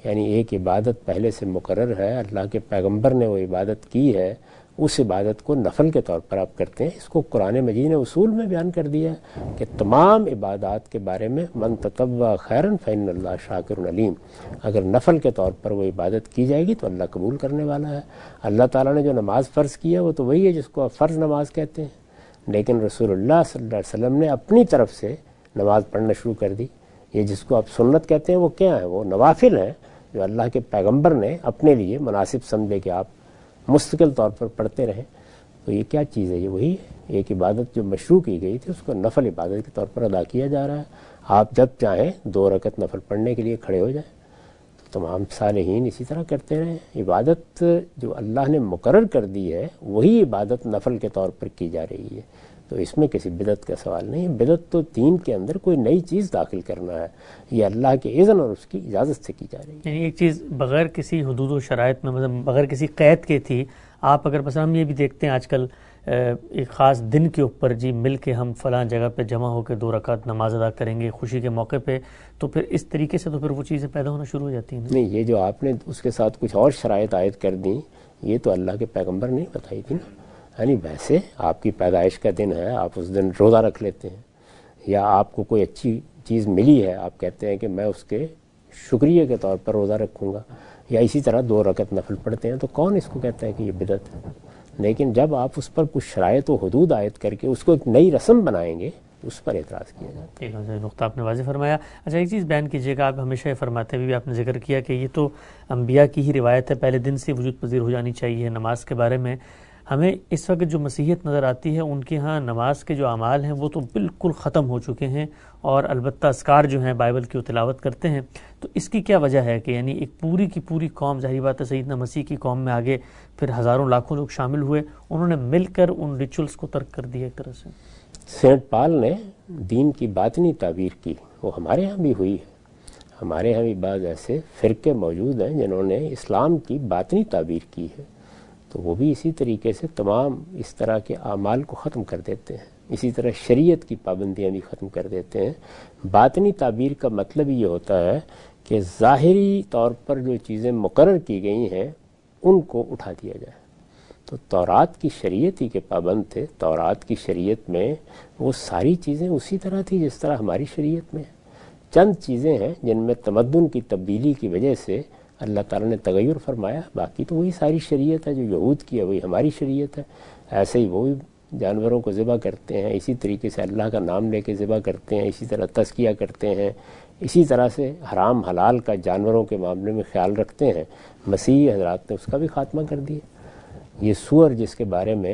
یعنی ایک عبادت پہلے سے مقرر ہے، اللہ کے پیغمبر نے وہ عبادت کی ہے، اس عبادت کو نفل کے طور پر آپ کرتے ہیں۔ اس کو قرآن مجید نے اصول میں بیان کر دیا ہے کہ تمام عبادات کے بارے میں من تطوع خیرا فإن اللہ شاکر علیم، اگر نفل کے طور پر وہ عبادت کی جائے گی تو اللہ قبول کرنے والا ہے۔ اللہ تعالیٰ نے جو نماز فرض کی ہے وہ تو وہی ہے جس کو آپ فرض نماز کہتے ہیں، لیکن رسول اللہ صلی اللہ علیہ وسلم نے اپنی طرف سے نماز پڑھنا شروع کر دی۔ یہ جس کو آپ سنت کہتے ہیں وہ کیا ہے؟ وہ نوافل ہیں جو اللہ کے پیغمبر نے اپنے لیے مناسب سمجھے کہ آپ مستقل طور پر پڑھتے رہیں۔ تو یہ کیا چیز ہے؟ یہ وہی ہے، ایک عبادت جو مشروع کی گئی تھی اس کو نفل عبادت کے طور پر ادا کیا جا رہا ہے۔ آپ جب چاہیں دو رکعت نفل پڑھنے کے لیے کھڑے ہو جائیں، تو تمام صالحین اسی طرح کرتے رہیں۔ عبادت جو اللہ نے مقرر کر دی ہے وہی عبادت نفل کے طور پر کی جا رہی ہے، تو اس میں کسی بدعت کا سوال نہیں ہے۔ بدعت تو دین کے اندر کوئی نئی چیز داخل کرنا ہے، یہ اللہ کے اذن اور اس کی اجازت سے کی جا رہی ہے۔
یعنی ایک چیز بغیر کسی حدود و شرائط میں، مطلب بغیر کسی قید کے تھی، آپ اگر مثلا ہم یہ بھی دیکھتے ہیں آج کل ایک خاص دن کے اوپر جی مل کے ہم فلاں جگہ پہ جمع ہو کے دو رکعت نماز ادا کریں گے خوشی کے موقع پہ، تو پھر اس طریقے سے تو پھر وہ چیزیں پیدا ہونا شروع ہو جاتی ہیں۔
نہیں، یہ جو آپ نے اس کے ساتھ کچھ اور شرائط عائد کر دیں، یہ تو اللہ کے پیغمبر نے بتائی تھی نا۔ یعنی ویسے آپ کی پیدائش کا دن ہے، آپ اس دن روزہ رکھ لیتے ہیں، یا آپ کو کوئی اچھی چیز ملی ہے، آپ کہتے ہیں کہ میں اس کے شکریہ کے طور پر روزہ رکھوں گا، یا اسی طرح دو رکعت نفل پڑھتے ہیں، تو کون اس کو کہتا ہے کہ یہ بدعت ہے؟ لیکن جب آپ اس پر کچھ شرائط و حدود عائد کر کے اس کو ایک نئی رسم بنائیں گے، اس پر اعتراض کیا جاتا ہے۔
ایک نقطہ آپ نے واضح فرمایا۔ اچھا ایک چیز بیان کیجیے گا، آپ ہمیشہ یہ فرماتے ہیں، بھی آپ نے ذکر کیا کہ یہ تو انبیاء کی ہی روایت ہے، پہلے دن سے وجود پذیر ہو جانی چاہیے نماز کے بارے میں۔ ہمیں اس وقت جو مسیحیت نظر آتی ہے ان کے ہاں نماز کے جو اعمال ہیں وہ تو بالکل ختم ہو چکے ہیں، اور البتہ اذکار جو ہیں بائبل کی تلاوت کرتے ہیں۔ تو اس کی کیا وجہ ہے کہ یعنی ایک پوری کی پوری قوم، ظاہری بات ہے سیدنا مسیح کی قوم میں آگے پھر ہزاروں لاکھوں لوگ شامل ہوئے، انہوں نے مل کر ان ریچولز کو ترک کر دیا ایک طرح سے؟
سینٹ پال نے دین کی باطنی تعبیر کی، وہ ہمارے ہاں بھی ہوئی ہے۔ ہمارے ہاں بھی بعض ایسے فرقے موجود ہیں جنہوں نے اسلام کی باطنی تعبیر کی ہے، تو وہ بھی اسی طریقے سے تمام اس طرح کے اعمال کو ختم کر دیتے ہیں، اسی طرح شریعت کی پابندیاں بھی ختم کر دیتے ہیں۔ باطنی تعبیر کا مطلب یہ ہوتا ہے کہ ظاہری طور پر جو چیزیں مقرر کی گئی ہیں ان کو اٹھا دیا جائے۔ تو تورات کی شریعت ہی کے پابند تھے، تورات کی شریعت میں وہ ساری چیزیں اسی طرح تھی جس طرح ہماری شریعت میں۔ چند چیزیں ہیں جن میں تمدن کی تبدیلی کی وجہ سے اللہ تعالیٰ نے تغیر فرمایا، باقی تو وہی ساری شریعت ہے جو یہود کی ہے، وہی ہماری شریعت ہے۔ ایسے ہی وہ بھی جانوروں کو ذبح کرتے ہیں، اسی طریقے سے اللہ کا نام لے کے ذبح کرتے ہیں، اسی طرح تزکیہ کرتے ہیں، اسی طرح سے حرام حلال کا جانوروں کے معاملے میں خیال رکھتے ہیں۔ مسیح حضرات نے اس کا بھی خاتمہ کر دیا۔ یہ سور جس کے بارے میں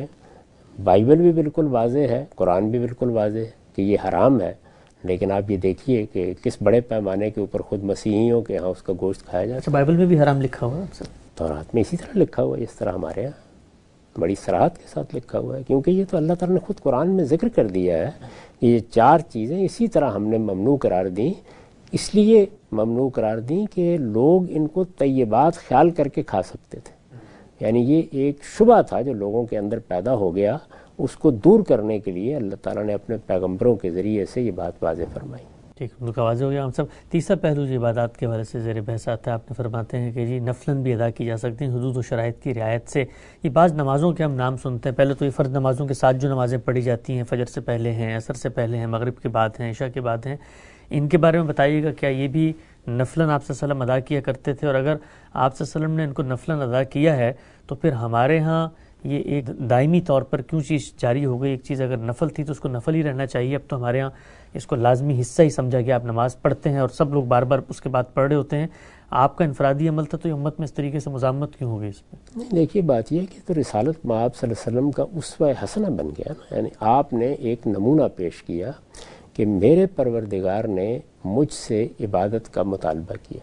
بائبل بھی بالکل واضح ہے، قرآن بھی بالکل واضح ہے کہ یہ حرام ہے، لیکن آپ یہ دیکھیے کہ کس بڑے پیمانے کے اوپر خود مسیحیوں کے ہاں اس کا گوشت کھایا جاتا ہے۔
بائبل میں بھی حرام لکھا ہوا ہے؟
تورات میں اسی طرح لکھا ہوا ہے، اس طرح ہمارے یہاں بڑی صراحت کے ساتھ لکھا ہوا ہے، کیونکہ یہ تو اللہ تعالیٰ نے خود قرآن میں ذکر کر دیا ہے کہ یہ چار چیزیں اسی طرح ہم نے ممنوع قرار دیں، اس لیے ممنوع قرار دیں کہ لوگ ان کو طیبات خیال کر کے کھا سکتے تھے۔ یعنی یہ ایک شبہ تھا جو لوگوں کے اندر پیدا ہو گیا، اس کو دور کرنے کے لیے اللہ تعالیٰ نے اپنے پیغمبروں کے ذریعے سے یہ بات واضح فرمائی۔
ٹھیک، ان کا واضح ہو گیا ہم سب۔ تیسرا پہلو جو عبادات کے حوالے سے زیر بحث آتا ہے، آپ نے فرماتے ہیں کہ جی نفلاً بھی ادا کی جا سکتی ہیں حدود و شرائط کی رعایت سے۔ یہ بعض نمازوں کے ہم نام سنتے ہیں، پہلے تو یہ فرض نمازوں کے ساتھ جو نمازیں پڑھی جاتی ہیں، فجر سے پہلے ہیں، عصر سے پہلے ہیں، مغرب کے بعد ہیں، عشاء کے بعد ہیں، ان کے بارے میں بتائیے گا، کیا یہ بھی نفلاً آپ صلی اللہ علیہ وسلم ادا کیا کرتے تھے؟ اور اگر آپ صلی اللہ علیہ وسلم نے ان کو نفلاً ادا کیا ہے تو پھر ہمارے ہاں یہ ایک دائمی طور پر کیوں چیز جاری ہو گئی؟ ایک چیز اگر نفل تھی تو اس کو نفل ہی رہنا چاہیے، اب تو ہمارے ہاں اس کو لازمی حصہ ہی سمجھا گیا، آپ نماز پڑھتے ہیں اور سب لوگ بار بار اس کے بعد پڑھ رہے ہوتے ہیں۔ آپ کا انفرادی عمل تھا تو یہ امت میں اس طریقے سے مزاحمت کیوں ہو گئی اس پہ؟
نہیں، دیکھیے بات یہ ہے کہ تو رسالت مآب صلی اللہ علیہ وسلم کا اسوہ حسنہ بن گیا نا، یعنی آپ نے ایک نمونہ پیش کیا کہ میرے پروردگار نے مجھ سے عبادت کا مطالبہ کیا،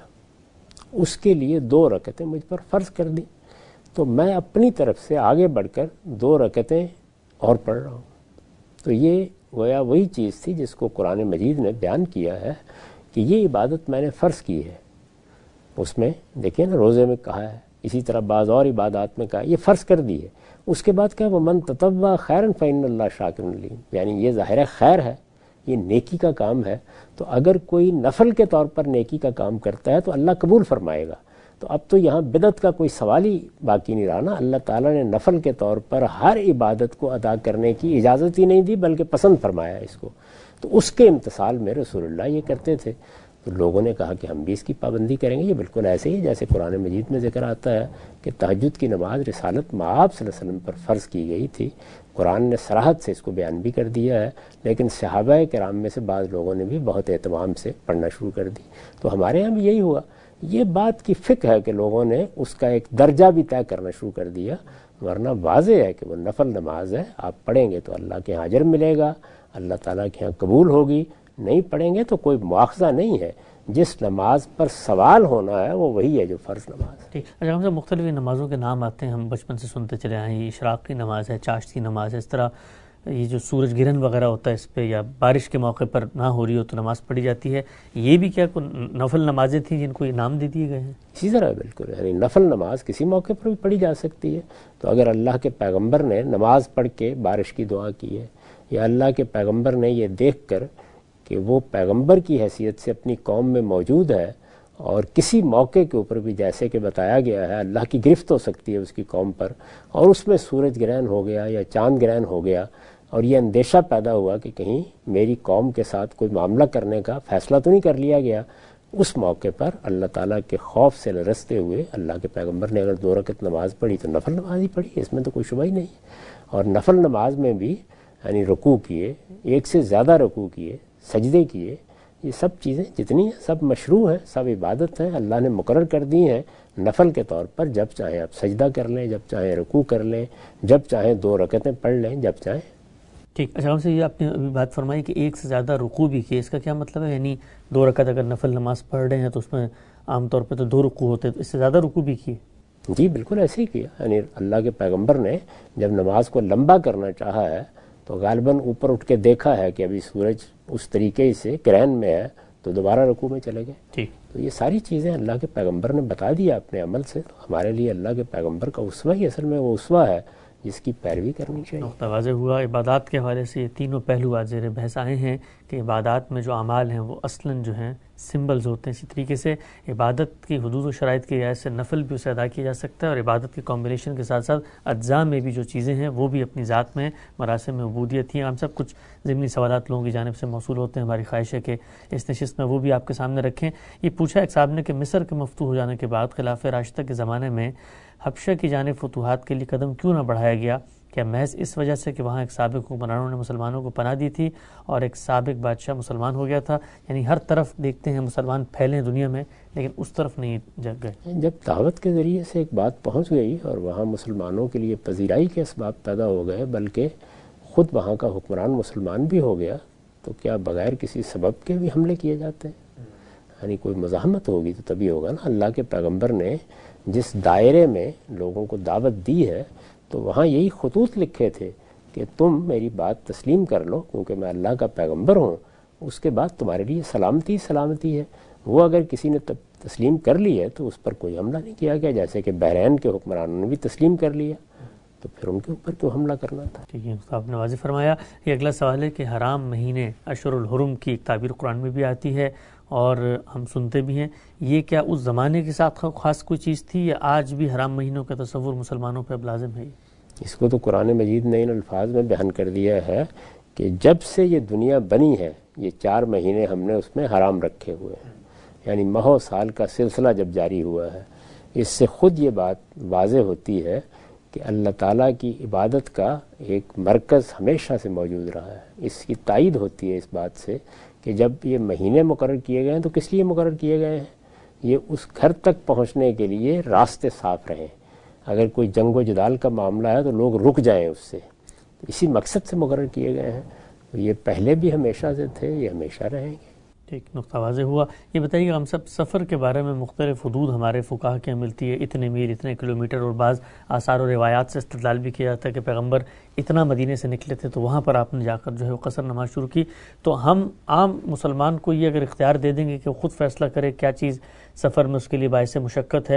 اس کے لیے دو رکعتیں مجھ پر فرض کر دیں، تو میں اپنی طرف سے آگے بڑھ کر دو رکعتیں اور پڑھ رہا ہوں۔ تو یہ گویا وہی چیز تھی جس کو قرآن مجید نے بیان کیا ہے کہ یہ عبادت میں نے فرض کی ہے۔ اس میں دیکھیں نا، روزے میں کہا ہے، اسی طرح بعض اور عبادات میں کہا ہے، یہ فرض کر دی ہے۔ اس کے بعد کہا وَمَن تَطَوَّعَ خَيْرًا فَإِنَّ اللَّهَ شَاكِرٌ عَلِيمٌ، یعنی یہ ظاہر خیر ہے یہ نیکی کا کام ہے، تو اگر کوئی نفل کے طور پر نیکی کا کام کرتا ہے تو اللہ قبول فرمائے گا۔ تو اب تو یہاں بدعت کا کوئی سوال ہی باقی نہیں رہا نا۔ اللہ تعالیٰ نے نفل کے طور پر ہر عبادت کو ادا کرنے کی اجازت ہی نہیں دی بلکہ پسند فرمایا اس کو، تو اس کے امتثال میں رسول اللہ یہ کرتے تھے۔ تو لوگوں نے کہا کہ ہم بھی اس کی پابندی کریں گے۔ یہ بالکل ایسے ہی جیسے قرآن مجید میں ذکر آتا ہے کہ تہجد کی نماز رسالت مآب صلی اللہ علیہ وسلم پر فرض کی گئی تھی، قرآن نے صراحت سے اس کو بیان بھی کر دیا ہے، لیکن صحابہ کرام میں سے بعض لوگوں نے بھی بہت اہتمام سے پڑھنا شروع کر دی۔ تو ہمارے یہاں بھی یہی ہوا۔ یہ بات کی فکر ہے کہ لوگوں نے اس کا ایک درجہ بھی طے کرنا شروع کر دیا، ورنہ واضح ہے کہ وہ نفل نماز ہے، آپ پڑھیں گے تو اللہ کے یہاں اجر ملے گا، اللہ تعالیٰ کے یہاں قبول ہوگی، نہیں پڑھیں گے تو کوئی مواخذہ نہیں ہے۔ جس نماز پر سوال ہونا ہے وہ وہی ہے جو فرض نماز ہے۔
ٹھیک، اچھا ہم سے مختلف نمازوں کے نام آتے ہیں، ہم بچپن سے سنتے چلے آئے ہیں، اشراق کی نماز ہے، چاشت کی نماز ہے، اس طرح یہ جو سورج گرہن وغیرہ ہوتا ہے اس پہ، یا بارش کے موقع پر نہ ہو رہی ہو تو نماز پڑھی جاتی ہے، یہ بھی کیا کوئی نفل نمازیں تھیں جن کو انعام دے دیے گئے ہیں؟
اسی طرح بالکل، یعنی نفل نماز کسی موقع پر بھی پڑھی جا سکتی ہے۔ تو اگر اللہ کے پیغمبر نے نماز پڑھ کے بارش کی دعا کی ہے، یا اللہ کے پیغمبر نے یہ دیکھ کر کہ وہ پیغمبر کی حیثیت سے اپنی قوم میں موجود ہے، اور کسی موقع کے اوپر بھی جیسے کہ بتایا گیا ہے اللہ کی گرفت ہو سکتی ہے اس کی قوم پر، اور اس میں سورج گرہن ہو گیا یا چاند گرہن ہو گیا، اور یہ اندیشہ پیدا ہوا کہ کہیں میری قوم کے ساتھ کوئی معاملہ کرنے کا فیصلہ تو نہیں کر لیا گیا، اس موقع پر اللہ تعالیٰ کے خوف سے لرزتے ہوئے اللہ کے پیغمبر نے اگر دو رکعت نماز پڑھی تو نفل نماز ہی پڑھی، اس میں تو کوئی شبہ ہی نہیں ہے۔ اور نفل نماز میں بھی یعنی رکوع کیے، ایک سے زیادہ رکوع کیے، سجدے کیے، یہ سب چیزیں جتنی ہیں سب مشروع ہیں، سب عبادت ہیں، اللہ نے مقرر کر دی ہیں نفل کے طور پر۔ جب چاہیں آپ سجدہ کر لیں، جب چاہیں رکوع کر لیں، جب چاہیں دو رکعتیں پڑھ لیں، جب چاہیں۔
ٹھیک، اچھا ہم سے یہ آپ نے ابھی بات فرمائی کہ ایک سے زیادہ رکوع بھی کیے، اس کا کیا مطلب ہے؟ یعنی دو رکعت اگر نفل نماز پڑھ رہے ہیں تو اس میں عام طور پہ تو دو رکوع ہوتے، تو اس سے زیادہ رکوع بھی کیے؟
جی بالکل ایسے ہی کیا، یعنی اللہ کے پیغمبر نے جب نماز کو لمبا کرنا چاہا ہے تو غالباً اوپر اٹھ کے دیکھا ہے کہ ابھی سورج اس طریقے سے گرہن میں ہے، تو دوبارہ رکوع میں چلے گئے۔
ٹھیک،
تو یہ ساری چیزیں اللہ کے پیغمبر نے بتا دیا اپنے عمل سے، تو ہمارے لیے اللہ کے پیغمبر کا اسوہ ہی اصل میں وہ اسوہ ہے جس کی پیروی کرنی چاہیے۔
نقطہ واضح ہوا۔ عبادات کے حوالے سے یہ تینوں پہلو آج زیر بحث آئے ہیں کہ عبادات میں جو اعمال ہیں وہ اصلاً جو ہیں سمبلز ہوتے ہیں، اسی طریقے سے عبادت کی حدود و شرائط کی رعایت سے نفل بھی اسے ادا کیا جا سکتا ہے، اور عبادت کی کمبینیشن کے ساتھ ساتھ اجزاء میں بھی جو چیزیں ہیں وہ بھی اپنی ذات میں مراسم میں عبودیت ہی ہیں۔ ہم سب کچھ ضمنی سوالات لوگوں کی جانب سے موصول ہوتے ہیں، ہماری خواہش ہے کہ اس نشست میں وہ بھی آپ کے سامنے رکھیں۔ یہ پوچھا ایک صاحب نے کہ مصر کے مفتوح ہو جانے کے بعد خلافہ راشدہ کے زمانے میں حبشہ کی جانب فتوحات کے لیے قدم کیوں نہ بڑھایا گیا؟ کیا محض اس وجہ سے کہ وہاں ایک سابق حکمرانوں نے مسلمانوں کو پناہ دی تھی اور ایک سابق بادشاہ مسلمان ہو گیا تھا؟ یعنی ہر طرف دیکھتے ہیں مسلمان پھیلے ہیں دنیا میں لیکن اس طرف نہیں جگ گئے۔
جب دعوت کے ذریعے سے ایک بات پہنچ گئی اور وہاں مسلمانوں کے لیے پذیرائی کے اسباب پیدا ہو گئے، بلکہ خود وہاں کا حکمران مسلمان بھی ہو گیا، تو کیا بغیر کسی سبب کے بھی حملے کیے جاتے ہیں؟ یعنی کوئی مزاحمت ہوگی تو تبھی ہوگا نا۔ اللہ کے پیغمبر نے جس دائرے میں لوگوں کو دعوت دی ہے تو وہاں یہی خطوط لکھے تھے کہ تم میری بات تسلیم کر لو کیونکہ میں اللہ کا پیغمبر ہوں، اس کے بعد تمہارے لیے سلامتی سلامتی ہے۔ وہ اگر کسی نے تسلیم کر لی ہے تو اس پر کوئی حملہ نہیں کیا گیا، جیسے کہ بحرین کے حکمرانوں نے بھی تسلیم کر لیا، تو پھر ان کے اوپر کیوں حملہ کرنا تھا؟
ٹھیک ہے، آپ نے واضح فرمایا۔ یہ اگلا سوال ہے کہ حرام مہینے اشہر الحرم کی ایک تعبیر قرآن میں بھی آتی ہے اور ہم سنتے بھی ہیں، یہ کیا اس زمانے کے ساتھ خاص کوئی چیز تھی یا آج بھی حرام مہینوں کا تصور مسلمانوں پہ اب لازم ہے؟
اس کو تو قرآن مجید نے ان الفاظ میں بیان کر دیا ہے کہ جب سے یہ دنیا بنی ہے یہ چار مہینے ہم نے اس میں حرام رکھے ہوئے ہیں، یعنی ماہ و سال کا سلسلہ جب جاری ہوا ہے۔ اس سے خود یہ بات واضح ہوتی ہے کہ اللہ تعالیٰ کی عبادت کا ایک مرکز ہمیشہ سے موجود رہا ہے۔ اس کی تائید ہوتی ہے اس بات سے کہ جب یہ مہینے مقرر کیے گئے ہیں تو کس لیے مقرر کیے گئے ہیں؟ یہ اس گھر تک پہنچنے کے لیے راستے صاف رہیں۔ اگر کوئی جنگ و جدال کا معاملہ ہے تو لوگ رک جائیں اس سے، اسی مقصد سے مقرر کیے گئے ہیں۔ تو یہ پہلے بھی ہمیشہ سے تھے، یہ ہمیشہ رہیں گے۔
ٹھیک، نقطہ واضح ہوا۔ یہ بتائیے کہ ہم سب سفر کے بارے میں مختلف حدود ہمارے فقہا کے ملتی ہے، اتنے میل اتنے کلومیٹر، اور بعض آثار و روایات سے استدلال بھی کیا جاتا ہے کہ پیغمبر اتنا مدینے سے نکلے تھے تو وہاں پر آپ نے جا کر جو ہے وہ قصر نماز شروع کی۔ تو ہم عام مسلمان کو یہ اگر اختیار دے دیں گے کہ وہ خود فیصلہ کرے کیا چیز سفر میں اس کے لیے باعث مشقت ہے،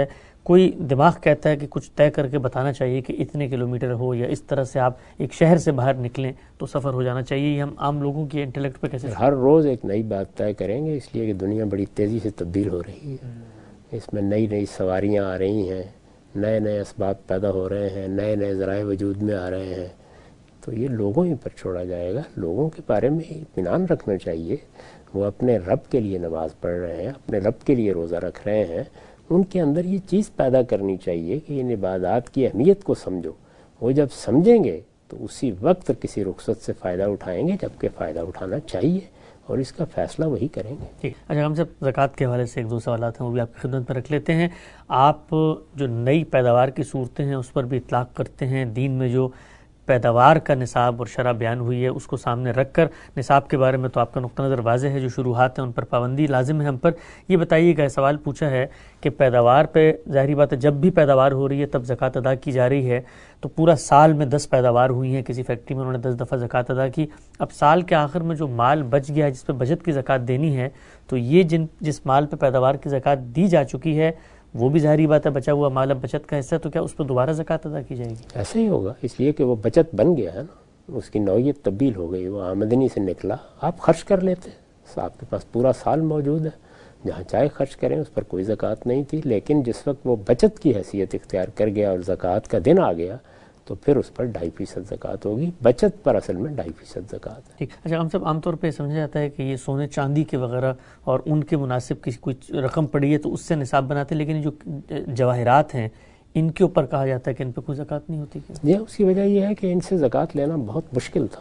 کوئی دماغ کہتا ہے کہ کچھ طے کر کے بتانا چاہیے کہ اتنے کلومیٹر ہو یا اس طرح سے آپ ایک شہر سے باہر نکلیں تو سفر ہو جانا چاہیے. یہ ہم عام لوگوں کی انٹلیکٹ پہ کیسے؟
ہر روز ایک نئی بات طے کریں گے، اس لیے کہ دنیا بڑی تیزی سے تبدیل ہو رہی ہے. اس میں نئی نئی سواریاں آ رہی ہیں، نئے نئے اسباب پیدا ہو رہے ہیں، نئے نئے ذرائع وجود میں آ رہے ہیں. تو یہ لوگوں ہی پر چھوڑا جائے گا. لوگوں کے بارے میں اطمینان رکھنا چاہیے. وہ اپنے رب کے لیے نماز پڑھ رہے ہیں، اپنے رب کے لیے روزہ رکھ رہے ہیں. ان کے اندر یہ چیز پیدا کرنی چاہیے کہ ان عبادات کی اہمیت کو سمجھو. وہ جب سمجھیں گے تو اسی وقت کسی رخصت سے فائدہ اٹھائیں گے جبکہ فائدہ اٹھانا چاہیے، اور اس کا فیصلہ وہی کریں گے.
ٹھیک. اچھا ہم سب زکوٰۃ کے حوالے سے ایک دو سوالات ہیں، وہ بھی آپ کی خدمت میں رکھ لیتے ہیں. آپ جو نئی پیداوار کی صورتیں ہیں اس پر بھی اطلاق کرتے ہیں. دین میں جو پیداوار کا نصاب اور شرح بیان ہوئی ہے اس کو سامنے رکھ کر نصاب کے بارے میں تو آپ کا نقطہ نظر واضح ہے. جو شروحات ہیں ان پر پابندی لازم ہے ہم پر. یہ بتائیے گا، سوال پوچھا ہے کہ پیداوار پہ ظاہری بات ہے جب بھی پیداوار ہو رہی ہے تب زکوٰۃ ادا کی جا رہی ہے. تو پورا سال میں دس پیداوار ہوئی ہیں، کسی فیکٹری میں انہوں نے دس دفعہ زکوٰۃ ادا کی. اب سال کے آخر میں جو مال بچ گیا ہے جس پہ بچت کی زکوٰۃ دینی ہے، تو یہ جن جس مال پہ پیداوار کی زکوٰۃ دی جا چکی ہے وہ بھی ظاہری بات ہے بچا ہوا مال اب بچت کا حصہ ہے، تو کیا اس پہ دوبارہ زکوٰۃ ادا کی جائے گی؟
ایسا ہی ہوگا، اس لیے کہ وہ بچت بن گیا ہے نا، اس کی نوعیت تبدیل ہو گئی، وہ آمدنی سے نکلا. آپ خرچ کر لیتے، آپ کے پاس پورا سال موجود ہے، جہاں چاہے خرچ کریں، اس پر کوئی زکوٰۃ نہیں تھی. لیکن جس وقت وہ بچت کی حیثیت اختیار کر گیا اور زکوٰۃ کا دن آ گیا تو پھر اس پر ڈھائی فیصد زکوٰۃ ہوگی. بچت پر اصل میں ڈھائی فیصد زکوٰۃ ہے.
ٹھیک. اچھا ہم سب عام طور پہ سمجھا جاتا ہے کہ یہ سونے چاندی کے وغیرہ اور ان کے مناسب کسی کچھ رقم پڑی ہے تو اس سے نصاب بناتے ہیں، لیکن یہ جو جواہرات ہیں ان کے اوپر کہا جاتا ہے کہ ان پہ کوئی زکوٰۃ نہیں ہوتی.
یہ اس کی وجہ یہ ہے کہ ان سے زکوٰۃ لینا بہت مشکل تھا.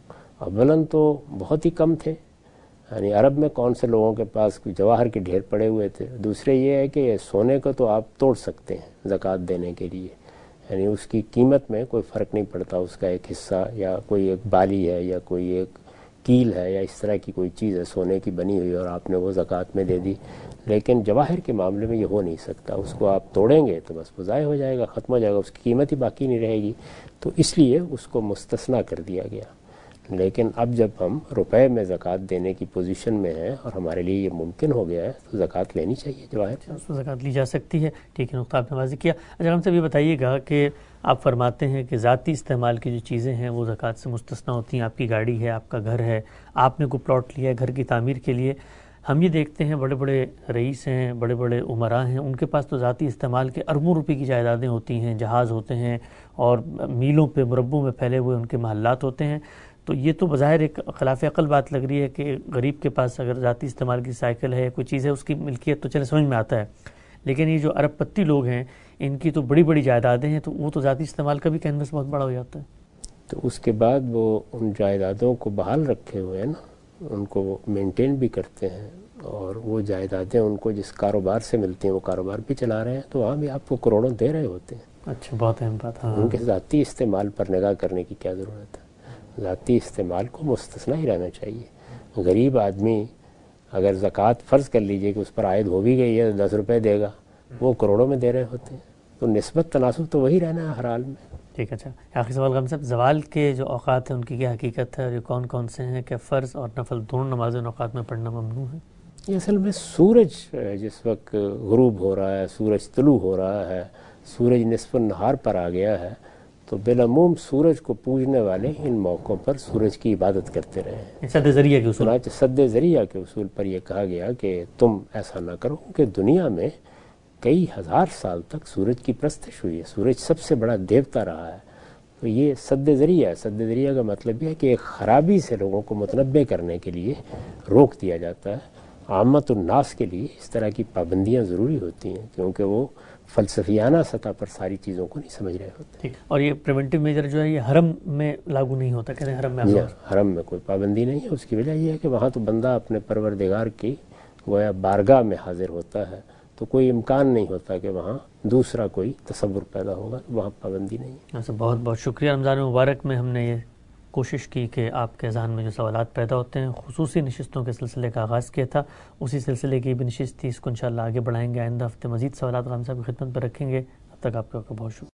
اولاً تو بہت ہی کم تھے، یعنی عرب میں کون سے لوگوں کے پاس کوئی جواہر کے ڈھیر پڑے ہوئے تھے. دوسرے یہ ہے کہ سونے کو تو آپ توڑ سکتے ہیں زکوٰۃ دینے کے لیے، یعنی اس کی قیمت میں کوئی فرق نہیں پڑتا. اس کا ایک حصہ یا کوئی ایک بالی ہے یا کوئی ایک کیل ہے یا اس طرح کی کوئی چیز ہے سونے کی بنی ہوئی اور آپ نے وہ زکوٰۃ میں دے دی. لیکن جواہر کے معاملے میں یہ ہو نہیں سکتا. اس کو آپ توڑیں گے تو بس وہ ضائع ہو جائے گا، ختم ہو جائے گا، اس کی قیمت ہی باقی نہیں رہے گی. تو اس لیے اس کو مستثنیٰ کر دیا گیا. لیکن اب جب ہم روپے میں زکوٰۃ دینے کی پوزیشن میں ہیں اور ہمارے لیے یہ ممکن ہو گیا ہے تو زکوٰۃ لینی چاہیے. جواہر
اس میں زکوٰۃ لی جا سکتی ہے. ٹھیک ہے، نقطہ آپ نے واضح کیا. اچھا ہم سے یہ بتائیے گا کہ آپ فرماتے ہیں کہ ذاتی استعمال کی جو چیزیں ہیں وہ زکوٰۃ سے مستثنیٰ ہوتی ہیں. آپ کی گاڑی ہے، آپ کا گھر ہے، آپ نے کوئی پلاٹ لیا ہے گھر کی تعمیر کے لیے. ہم یہ دیکھتے ہیں بڑے بڑے رئیس ہیں، بڑے بڑے عمراء ہیں، ان کے پاس تو ذاتی استعمال کے اربوں روپے کی جائیدادیں ہوتی ہیں، جہاز ہوتے ہیں اور میلوں پہ مربوں میں پھیلے ہوئے ان کے محلات ہوتے ہیں. تو یہ تو بظاہر ایک خلاف عقل بات لگ رہی ہے کہ غریب کے پاس اگر ذاتی استعمال کی سائیکل ہے، کوئی چیز ہے، اس کی ملکیت تو چلے سمجھ میں آتا ہے. لیکن یہ جو ارب پتی لوگ ہیں ان کی تو بڑی بڑی جائیدادیں ہیں، تو وہ تو ذاتی استعمال کا بھی کینوس بہت بڑا ہو جاتا ہے.
تو اس کے بعد وہ ان جائیدادوں کو بحال رکھے ہوئے ہیں نا، ان کو وہ مینٹین بھی کرتے ہیں، اور وہ جائیدادیں ان کو جس کاروبار سے ملتی ہیں وہ کاروبار بھی چلا رہے ہیں. تو وہاں بھی آپ کو کروڑوں دے رہے ہوتے ہیں.
اچھا، بہت اہم بات. ہاں،
ان کے ذاتی استعمال پر نگاہ کرنے کی کیا ضرورت ہے؟ ذاتی استعمال کو مستثنیٰ ہی رہنا چاہیے. غریب آدمی اگر زکوٰۃ فرض کر لیجئے کہ اس پر عائد ہو بھی گئی ہے، دس روپے دے گا، وہ کروڑوں میں دے رہے ہوتے ہیں. تو نسبت تناسب تو وہی رہنا ہے ہر حال میں.
ٹھیک. اچھا آخری سوال غم صاحب، زوال کے جو اوقات ہیں ان کی کیا حقیقت ہے اور یہ کون کون سے ہیں؟ کہ فرض اور نفل دونوں نمازیں اوقات میں پڑھنا ممنوع ہے؟
یہ اصل میں سورج جس وقت غروب ہو رہا ہے، سورج طلوع ہو رہا ہے، سورج نصف النہار پر آ گیا ہے، تو بالعموم سورج کو پوجنے والے ان موقعوں پر سورج کی عبادت کرتے رہے ہیں.
سد ذریعہ کے اصول
چنانچہ سد ذریعہ کے اصول پر یہ کہا گیا کہ تم ایسا نہ کرو کہ دنیا میں کئی ہزار سال تک سورج کی پرستش ہوئی ہے. سورج سب سے بڑا دیوتا رہا ہے. تو یہ سد ذریعہ ہے. سد ذریعہ کا مطلب یہ ہے کہ ایک خرابی سے لوگوں کو متنبع کرنے کے لیے روک دیا جاتا ہے. عامت الناس کے لیے اس طرح کی پابندیاں ضروری ہوتی ہیں کیونکہ وہ فلسفیانہ سطح پر ساری چیزوں کو نہیں سمجھ رہے ہوتے.
ٹھیک. اور یہ پریونٹیو میجر جو ہے یہ حرم میں لاگو نہیں ہوتا؟ کہتے ہیں حرم میں
حرم میں کوئی پابندی نہیں ہے. اس کی وجہ یہ ہے کہ وہاں تو بندہ اپنے پروردگار کی گویا بارگاہ میں حاضر ہوتا ہے، تو کوئی امکان نہیں ہوتا کہ وہاں دوسرا کوئی تصور پیدا ہوگا. وہاں پابندی نہیں ہے.
اچھا، بہت بہت شکریہ. رمضان مبارک میں ہم نے یہ کوشش کی کہ آپ کے ذہن میں جو سوالات پیدا ہوتے ہیں خصوصی نشستوں کے سلسلے کا آغاز کیا تھا. اسی سلسلے کی بھی نشست تھی، اس کو انشاءاللہ آگے بڑھائیں گے. آئندہ ہفتے مزید سوالات غام صاحب کی خدمت پر رکھیں گے. اب تک آپ کا بہت شکریہ.